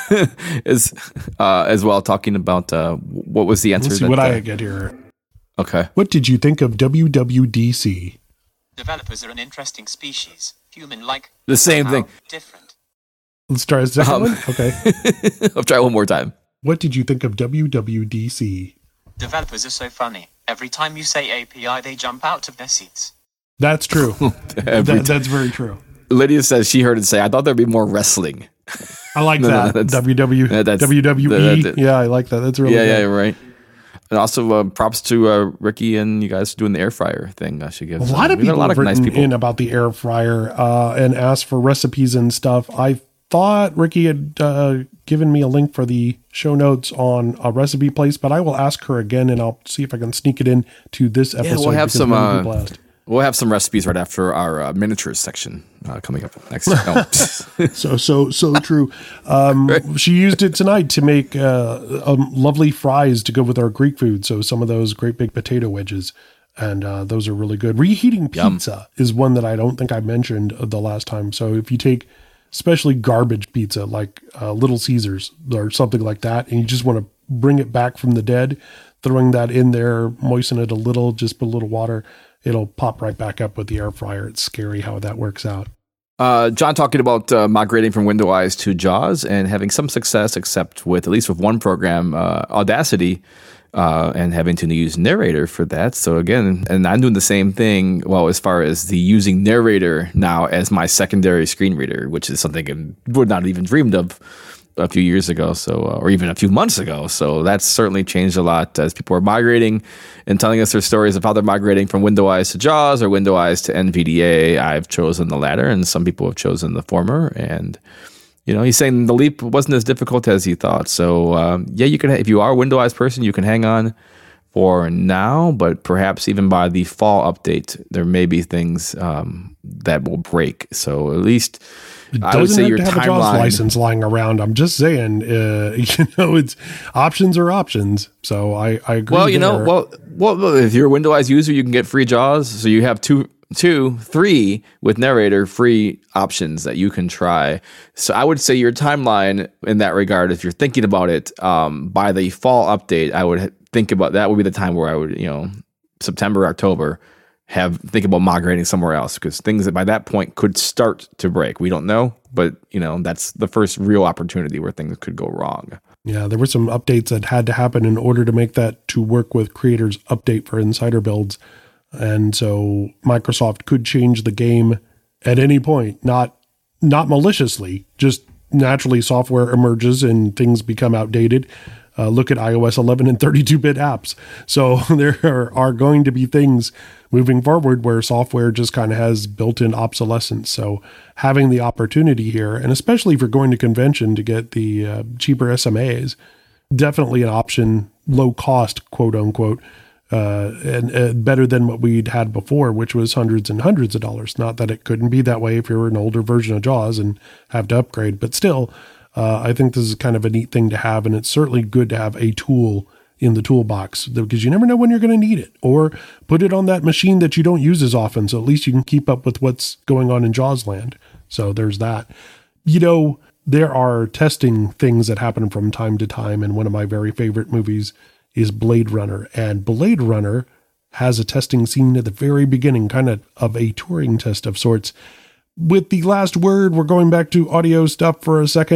Speaker 2: is uh, as well, talking about uh, what was the answer.
Speaker 1: Let's see
Speaker 2: that,
Speaker 1: what
Speaker 2: uh,
Speaker 1: I get here.
Speaker 2: Okay.
Speaker 1: What did you think of W W D C?
Speaker 7: Developers are an interesting species, human-like.
Speaker 2: The same
Speaker 7: somehow
Speaker 2: thing.
Speaker 7: Different.
Speaker 1: Let's try a second
Speaker 2: Um,
Speaker 1: one. Okay.
Speaker 2: I'll try one more time.
Speaker 1: What did you think of W W D C?
Speaker 7: Developers are so funny. Every time you say A P I, they jump out of their seats.
Speaker 1: That's true.
Speaker 2: Every
Speaker 1: that, that's very true.
Speaker 2: Lydia says she heard it say, I thought there'd be more wrestling.
Speaker 1: I like
Speaker 2: No, no,
Speaker 1: that.
Speaker 2: that's-
Speaker 1: W W,
Speaker 2: yeah, that's-
Speaker 1: W W E.
Speaker 2: that- that-
Speaker 1: yeah, I like that. That's really
Speaker 2: yeah,
Speaker 1: good.
Speaker 2: yeah, right. And also uh, props to uh, Ricky and you guys doing the air fryer thing. I should give
Speaker 1: A lot of
Speaker 2: We've got
Speaker 1: people have written
Speaker 2: people.
Speaker 1: in about the air fryer uh, and asked for recipes and stuff. I thought Ricky had uh, given me a link for the show notes on a recipe place, but I will ask her again and I'll see if I can sneak it in to this episode.
Speaker 2: Yeah, we'll have
Speaker 1: because
Speaker 2: some.
Speaker 1: many
Speaker 2: Uh,
Speaker 1: people asked.
Speaker 2: we'll have some recipes right after our uh, miniatures section uh, coming up next. No.
Speaker 1: So, so, so true. Um, she used it tonight to make uh, um, lovely fries to go with our Greek food. So some of those great big potato wedges, and uh, those are really good. Reheating pizza is one that I don't think I mentioned the last time. So if you take especially garbage pizza like uh, Little Caesars or something like that, and you just want to bring it back from the dead, throwing that in there, moisten it a little, just put a little water, it'll pop right back up with the air fryer. It's scary how that works out.
Speaker 2: Uh, John talking about uh, migrating from Windows to JAWS and having some success, except with at least with one program, uh, Audacity, uh, and having to use Narrator for that. So again, and I'm doing the same thing. Well, as far as the using Narrator now as my secondary screen reader, which is something I would not even dreamed of a few years ago, so uh, or even a few months ago. So that's certainly changed a lot as people are migrating and telling us their stories of how they're migrating from Windows to JAWS or Windows to N V D A. I've chosen the latter, and some people have chosen the former. And you know, he's saying the leap wasn't as difficult as he thought. So um, yeah, you can if you are a Windows person, you can hang on for now, but perhaps even by the fall update, there may be things um, that will break. So at least.
Speaker 1: It
Speaker 2: I would
Speaker 1: doesn't
Speaker 2: say
Speaker 1: have
Speaker 2: your
Speaker 1: to have a JAWS
Speaker 2: timeline.
Speaker 1: license lying around. I'm just saying, uh, you know, it's options are options. So I, I agree.
Speaker 2: Well, you know,
Speaker 1: there.
Speaker 2: well, well, if you're a Windows user, you can get free JAWS. So you have two, two, three with Narrator free options that you can try. So I would say your timeline in that regard, if you're thinking about it, um, by the fall update, I would think about that would be the time where I would, you know, September, October. Have think about migrating somewhere else because things that by that point could start to break. We don't know, but you know that's the first real opportunity where things could go wrong.
Speaker 1: Yeah, there were some updates that had to happen in order to make that to work with Creators Update for insider builds, and so Microsoft could change the game at any point, not not maliciously, just naturally software emerges and things become outdated. Uh, look at iOS eleven and thirty-two bit apps. So there are, are going to be things moving forward where software just kind of has built-in obsolescence. So having the opportunity here, and especially if you're going to convention to get the uh, cheaper S M As, definitely an option, low cost, quote unquote, uh, and uh, better than what we'd had before, which was hundreds and hundreds of dollars. Not that it couldn't be that way if you're an older version of JAWS and have to upgrade, but still, Uh, I think this is kind of a neat thing to have, and it's certainly good to have a tool in the toolbox because you never know when you're going to need it, or put it on that machine that you don't use as often. So at least you can keep up with what's going on in JAWS land. So there's that. You know, there are testing things that happen from time to time. And one of my very favorite movies is Blade Runner, and Blade Runner has a testing scene at the very beginning, kind of of a Turing test of sorts. With the last word, we're going back to audio stuff for a second.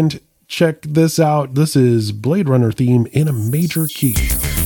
Speaker 1: check this out. This is Blade Runner theme in a major key.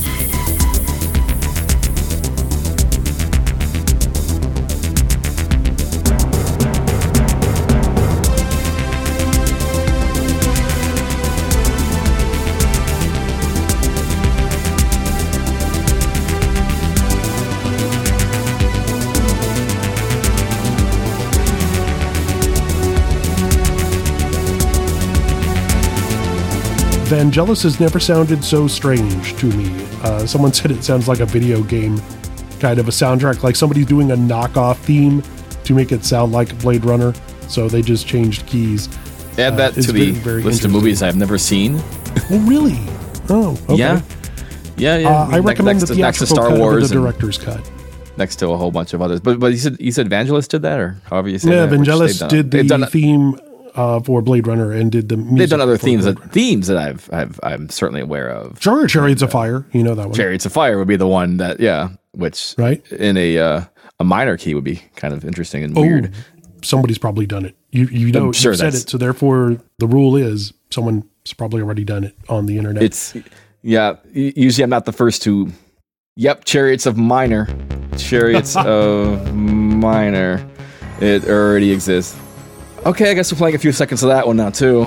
Speaker 1: Vangelis has never sounded so strange to me. Uh, someone said it sounds like a video game, kind of a soundtrack, like somebody's doing a knockoff theme to make it sound like Blade Runner. So they just changed keys.
Speaker 2: Add that
Speaker 1: uh,
Speaker 2: to the very list of movies I've never seen.
Speaker 1: Oh, really? Oh, okay.
Speaker 2: Yeah, yeah, yeah.
Speaker 1: Uh, I
Speaker 2: next,
Speaker 1: recommend
Speaker 2: next,
Speaker 1: the
Speaker 2: next to
Speaker 1: theatrical
Speaker 2: Star
Speaker 1: cut
Speaker 2: Wars,
Speaker 1: over the director's cut.
Speaker 2: Next to a whole bunch of others. But but you said you said Vangelis did that, or however you say
Speaker 1: yeah,
Speaker 2: that.
Speaker 1: Yeah, Vangelis did the
Speaker 2: done,
Speaker 1: theme uh, for Blade Runner and did the music.
Speaker 2: They've done other themes
Speaker 1: that,
Speaker 2: themes that I've, I've I'm certainly aware of.
Speaker 1: Sure, Chariots of Fire. You know that one.
Speaker 2: Chariots of Fire would be the one that, yeah, which
Speaker 1: right
Speaker 2: in a uh, a minor key would be kind of interesting and
Speaker 1: oh,
Speaker 2: weird.
Speaker 1: Somebody's probably done it. You you know
Speaker 2: sure
Speaker 1: you said it, so therefore the rule is someone's probably already done it on the internet.
Speaker 2: It's yeah. Usually I'm not the first to. Yep, Chariots of Minor. Chariots of Minor. It already exists. Okay, I guess we're playing a few seconds of that one now, too.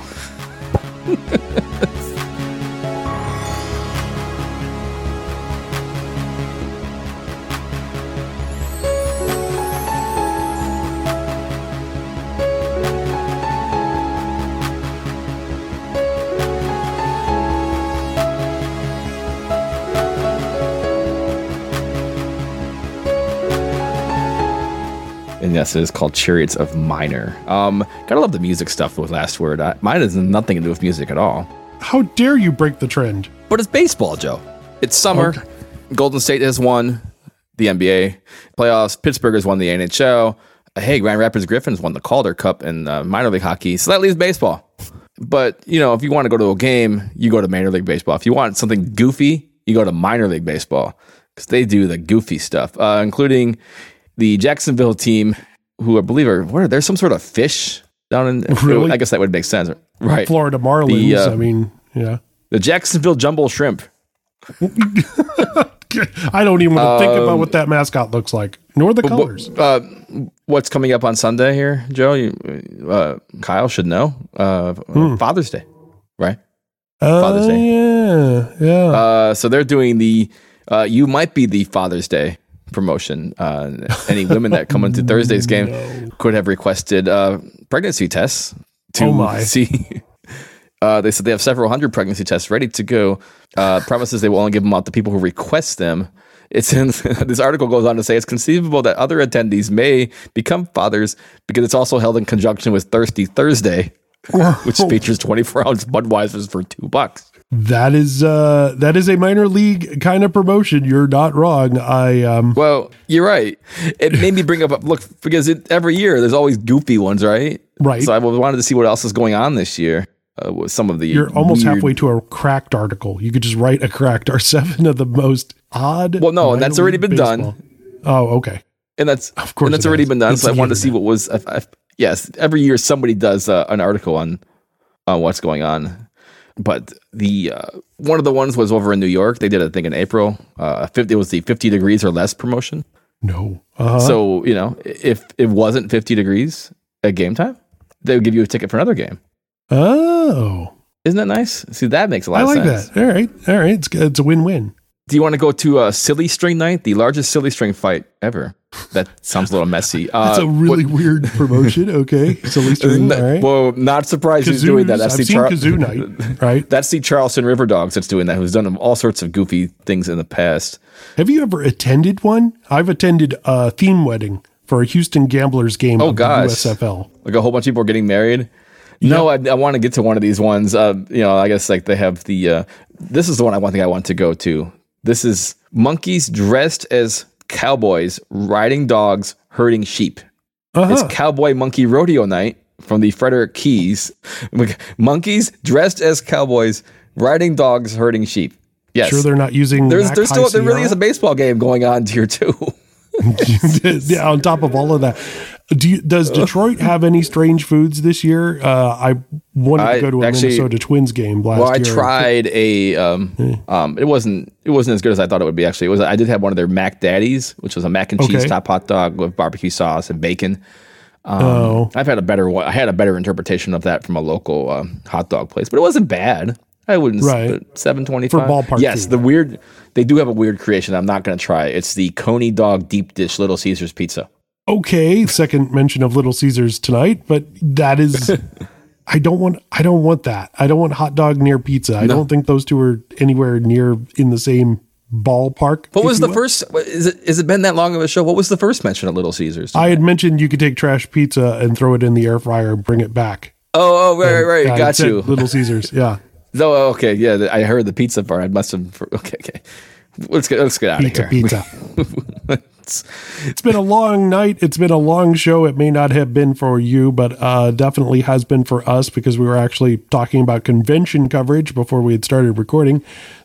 Speaker 2: And yes, it is called Chariots of Minor. Um, gotta love the music stuff with Last Word. I, mine has nothing to do with music at all.
Speaker 1: How dare you break the trend?
Speaker 2: But it's baseball, Joe. It's summer. Okay. Golden State has won the N B A playoffs. Pittsburgh has won the N H L. Hey, Grand Rapids Griffins won the Calder Cup in uh, minor league hockey. So that leaves baseball. But, you know, if you want to go to a game, you go to Major League Baseball. If you want something goofy, you go to Minor League Baseball because they do the goofy stuff, uh, including the Jacksonville team, who I believe are, what are there's some sort of fish down in,
Speaker 1: really?
Speaker 2: I guess that would make sense, right?
Speaker 1: Florida Marlins, the, uh, I mean, yeah.
Speaker 2: The Jacksonville Jumbo Shrimp.
Speaker 1: I don't even want to um, think about what that mascot looks like, nor the colors.
Speaker 2: Uh, what's coming up on Sunday here, Joe? You, uh, Kyle should know. Uh, hmm. Father's Day, right?
Speaker 1: Uh,
Speaker 2: Father's Day.
Speaker 1: Yeah, yeah.
Speaker 2: Uh, so they're doing the, uh, you might be the Father's Day promotion. Uh, any women that come into Thursday's game no. could have requested uh, pregnancy tests to
Speaker 1: oh my.
Speaker 2: see. Uh, they said they have several hundred pregnancy tests ready to go. Uh, promises they will only give them out to people who request them. It's in this article goes on to say it's conceivable that other attendees may become fathers because it's also held in conjunction with Thirsty Thursday, which features twenty-four ounce Budweisers for two bucks.
Speaker 1: That is uh, that is a minor league kind of promotion. You're not wrong. I um.
Speaker 2: Well, you're right. It made me bring up look because it, every year there's always goofy ones, right?
Speaker 1: Right.
Speaker 2: So I wanted to see what else is going on this year. Uh, with some of the
Speaker 1: You're almost
Speaker 2: weird...
Speaker 1: halfway to a Cracked article. You could just write a Cracked are seven of the most odd.
Speaker 2: Well, no, and that's already been
Speaker 1: baseball. done. Oh, okay.
Speaker 2: And that's
Speaker 1: of course
Speaker 2: and that's already
Speaker 1: has.
Speaker 2: been done.
Speaker 1: It's
Speaker 2: so I wanted to see what was. I, I, yes, every year somebody does uh, an article on on what's going on. But the uh, one of the ones was over in New York. They did a thing in April. Uh, fifty it was the fifty degrees or less promotion.
Speaker 1: No. Uh-huh.
Speaker 2: So you know, if it wasn't fifty degrees at game time, they would give you a ticket for another game.
Speaker 1: Oh.
Speaker 2: Isn't that nice? See, that makes a lot
Speaker 1: I
Speaker 2: of
Speaker 1: like
Speaker 2: sense.
Speaker 1: that. All right. All right. It's it's a win-win.
Speaker 2: Do you want to go to a silly string night? The largest silly string fight ever. That sounds a little messy.
Speaker 1: That's uh, a really what, weird promotion. Okay. Silly string. All right.
Speaker 2: Well, not surprised
Speaker 1: Kazoos,
Speaker 2: who's doing that. That's
Speaker 1: I've
Speaker 2: the
Speaker 1: seen
Speaker 2: Char-
Speaker 1: Kazoo Night, right?
Speaker 2: That's the Charleston River Dogs that's doing that, who's done all sorts of goofy things in the past.
Speaker 1: Have you ever attended one? I've attended a theme wedding for a Houston Gamblers game
Speaker 2: oh,
Speaker 1: of
Speaker 2: gosh.
Speaker 1: the U S F L.
Speaker 2: Like a whole bunch of people are getting married? No, I, I want to get to one of these ones. Uh, you know, I guess like they have the. Uh, this is the one I one thing I want to go to. This is monkeys dressed as cowboys riding dogs herding sheep. Uh-huh. It's Cowboy Monkey Rodeo Night from the Frederick Keys. Monkeys dressed as cowboys riding dogs herding sheep. Yes,
Speaker 1: sure they're not using.
Speaker 2: There's, there's still there really is a baseball game going on here too.
Speaker 1: Yeah, on top of all of that, do you, does Detroit have any strange foods this year? Uh, I wanted
Speaker 2: I
Speaker 1: to go to a
Speaker 2: actually-
Speaker 1: Minnesota Twins game last
Speaker 2: Well, I
Speaker 1: year.
Speaker 2: tried a. Um, um, it wasn't. It wasn't as good as I thought it would be. Actually, it was. I did have one of their Mac Daddies, which was a mac and cheese
Speaker 1: Okay.
Speaker 2: top hot dog with barbecue sauce and bacon. Um,
Speaker 1: Oh.
Speaker 2: I've had a better one. I had a better interpretation of that from a local um, hot dog place, but it wasn't bad. I wouldn't.
Speaker 1: Right.
Speaker 2: Seven twenty five
Speaker 1: For ballpark
Speaker 2: Yes,
Speaker 1: food.
Speaker 2: the weird. They do have a weird creation. I'm not going to try. It's the Coney Dog deep dish Little Caesars pizza.
Speaker 1: Okay, second mention of Little Caesars tonight, but that is. I don't want. I don't want that. I don't want hot dog near pizza. I
Speaker 2: No.
Speaker 1: don't think those two are anywhere near in the same ballpark.
Speaker 2: What
Speaker 1: if
Speaker 2: was
Speaker 1: you
Speaker 2: the
Speaker 1: will.
Speaker 2: first? what- Is it? Is it been that long of a show? What was the first mention of Little Caesars?
Speaker 1: I had mentioned you could take trash pizza and throw it in the air fryer and bring it back.
Speaker 2: oh, oh, right, right, right.
Speaker 1: Yeah, I
Speaker 2: Got
Speaker 1: said
Speaker 2: you.
Speaker 1: Little Caesars. Yeah.
Speaker 2: Oh, okay, yeah. th- I heard the pizza part. I must have. Okay, okay. Let's get let's get out
Speaker 1: Pizza,
Speaker 2: of here.
Speaker 1: pizza. It's been a long night. It's been a long show. It may not have been for you, but uh, definitely has been for us because we were actually talking about convention coverage before we had started recording.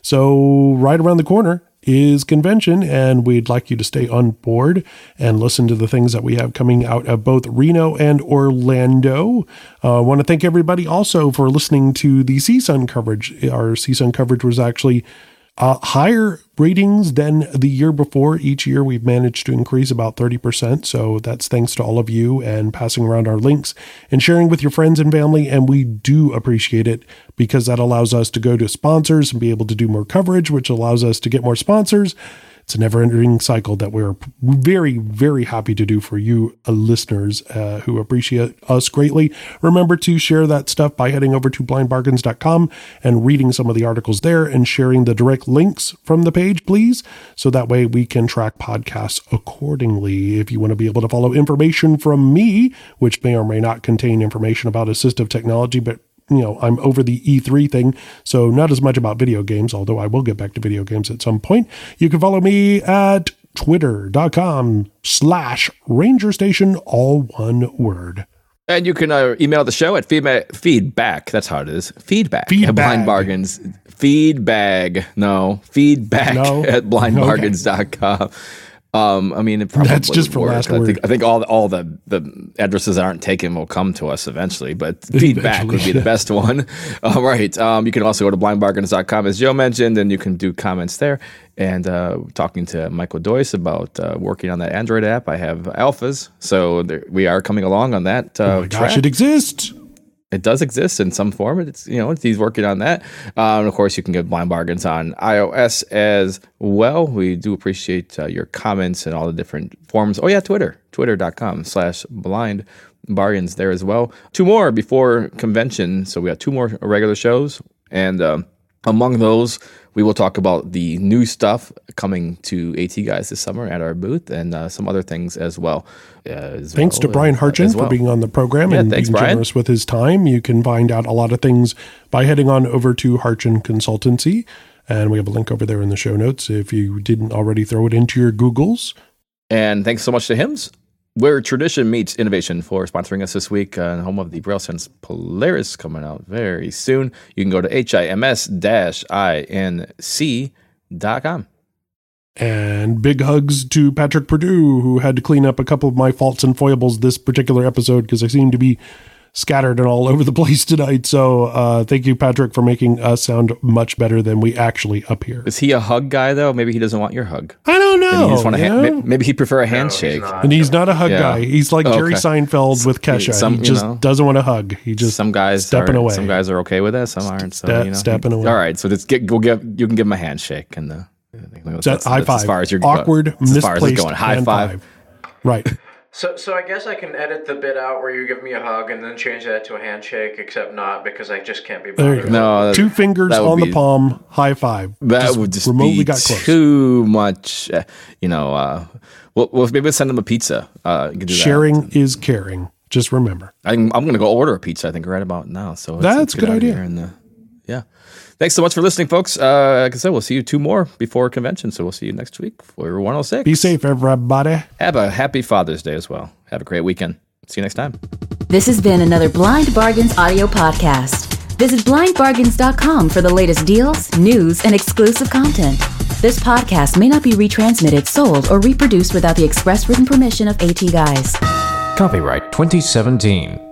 Speaker 1: So right around the corner is convention, and we'd like you to stay on board and listen to the things that we have coming out of both Reno and Orlando. I uh, want to thank everybody also for listening to the C S U N coverage. Our C S U N coverage was actually Uh, higher ratings than the year before. Each year we've managed to increase about thirty percent. So that's thanks to all of you and passing around our links and sharing with your friends and family. And we do appreciate it because that allows us to go to sponsors and be able to do more coverage, which allows us to get more sponsors. It's a never ending cycle that we're very, very happy to do for you uh, listeners uh, who appreciate us greatly. Remember to share that stuff by heading over to blind bargains dot com and reading some of the articles there and sharing the direct links from the page, please. So that way we can track podcasts accordingly. If you want to be able to follow information from me, which may or may not contain information about assistive technology, but you know, I'm over the E three thing, so not as much about video games, although I will get back to video games at some point. You can follow me at twitter.com slash ranger station, all one word.
Speaker 2: And you can uh, email the show at feedback. Feedback. That's how it is. Feedback.
Speaker 1: Feedback.
Speaker 2: At Blind Bargains. Feedbag. No. Feedback
Speaker 1: No.
Speaker 2: at blind bargains dot com. Um, I mean, it probably
Speaker 1: That's just
Speaker 2: would
Speaker 1: for
Speaker 2: work.
Speaker 1: last
Speaker 2: I
Speaker 1: word.
Speaker 2: think, I think all all the, the addresses that aren't taken will come to us eventually, but feedback
Speaker 1: Eventually,
Speaker 2: would be the best one. All right. Um, you can also go to blind bargains dot com, as Joe mentioned, and you can do comments there. And uh, talking to Michael Doyce about uh, working on that Android app. I have alphas, so there, we are coming along on that. Uh,
Speaker 1: Oh my gosh,
Speaker 2: track.
Speaker 1: it exists.
Speaker 2: It does exist in some form. It's, you know, he's working on that. Um, and of course, you can get Blind Bargains on iOS as well. We do appreciate uh, your comments and all the different forms. Oh yeah, Twitter, twitter.com slash blind bargains there as well. Two more before convention. So we got two more regular shows. And um, among those, we will talk about the new stuff coming to AT Guys this summer at our booth and uh, some other things as well. Uh, as
Speaker 1: Thanks
Speaker 2: well,
Speaker 1: to Brian
Speaker 2: uh,
Speaker 1: Harchin
Speaker 2: as well.
Speaker 1: for being on the program
Speaker 2: Yeah,
Speaker 1: and
Speaker 2: thanks,
Speaker 1: being
Speaker 2: Brian.
Speaker 1: generous with his time. You can find out a lot of things by heading on over to Harchin Consultancy. And we have a link over there in the show notes if you didn't already throw it into your Googles.
Speaker 2: And thanks so much to Hims, where tradition meets innovation, for sponsoring us this week. Uh, home of the BrailleSense Polaris coming out very soon. You can go to H I M S I N C dot com.
Speaker 1: And big hugs to Patrick Purdue, who had to clean up a couple of my faults and foibles this particular episode because I seem to be scattered and all over the place tonight. So uh, thank you, Patrick, for making us sound much better than we actually appear.
Speaker 2: Is he a hug guy, though? Maybe he doesn't want your hug.
Speaker 1: I don't know.
Speaker 2: Maybe, he just want a
Speaker 1: you
Speaker 2: hand,
Speaker 1: know?
Speaker 2: may- maybe he'd prefer a handshake.
Speaker 1: And he's not a hug
Speaker 2: Yeah.
Speaker 1: guy. He's like
Speaker 2: Oh,
Speaker 1: Jerry
Speaker 2: okay.
Speaker 1: Seinfeld with Kesha.
Speaker 2: Some-
Speaker 1: he
Speaker 2: you
Speaker 1: just
Speaker 2: know.
Speaker 1: doesn't want to hug. He just
Speaker 2: some guys
Speaker 1: stepping
Speaker 2: are,
Speaker 1: away.
Speaker 2: Some guys are okay with that. Some aren't. So
Speaker 1: Ste-
Speaker 2: you know,
Speaker 1: stepping away.
Speaker 2: All right. So let's get. We'll give. You can give him a handshake and the. That's,
Speaker 1: That- high five.
Speaker 2: As far as you're
Speaker 1: Awkward,
Speaker 2: that's as far as it's
Speaker 1: misplaced
Speaker 2: going. High
Speaker 1: hand
Speaker 2: five.
Speaker 1: Right.
Speaker 8: So, so I guess I can edit the bit out where you give me a hug and then change that to a handshake, except not because I just can't be
Speaker 1: There you
Speaker 8: bothered.
Speaker 1: go.
Speaker 2: No, that-
Speaker 1: Two fingers
Speaker 2: that would
Speaker 1: on
Speaker 2: be-
Speaker 1: the palm, high five.
Speaker 2: That would just
Speaker 1: remotely
Speaker 2: be
Speaker 1: got close.
Speaker 2: too much. Uh, you know, uh, we'll, we'll maybe send him a pizza. Uh, you can do that.
Speaker 1: Sharing is caring. Just remember.
Speaker 2: I'm, I'm going to go order a pizza, I think, right about now. So let's-
Speaker 1: That's
Speaker 2: let's
Speaker 1: a
Speaker 2: get
Speaker 1: good
Speaker 2: out of
Speaker 1: idea.
Speaker 2: here And, uh, yeah. Thanks so much for listening, folks. Uh, like I said, we'll see you two more before convention. So we'll see you next week for one oh six.
Speaker 1: Be safe, everybody.
Speaker 2: Have a happy Father's Day as well. Have a great weekend. See you next time.
Speaker 5: This has been another Blind Bargains audio podcast. Visit blind bargains dot com for the latest deals, news, and exclusive content. This podcast may not be retransmitted, sold, or reproduced without the express written permission of AT Guys.
Speaker 3: Copyright twenty seventeen.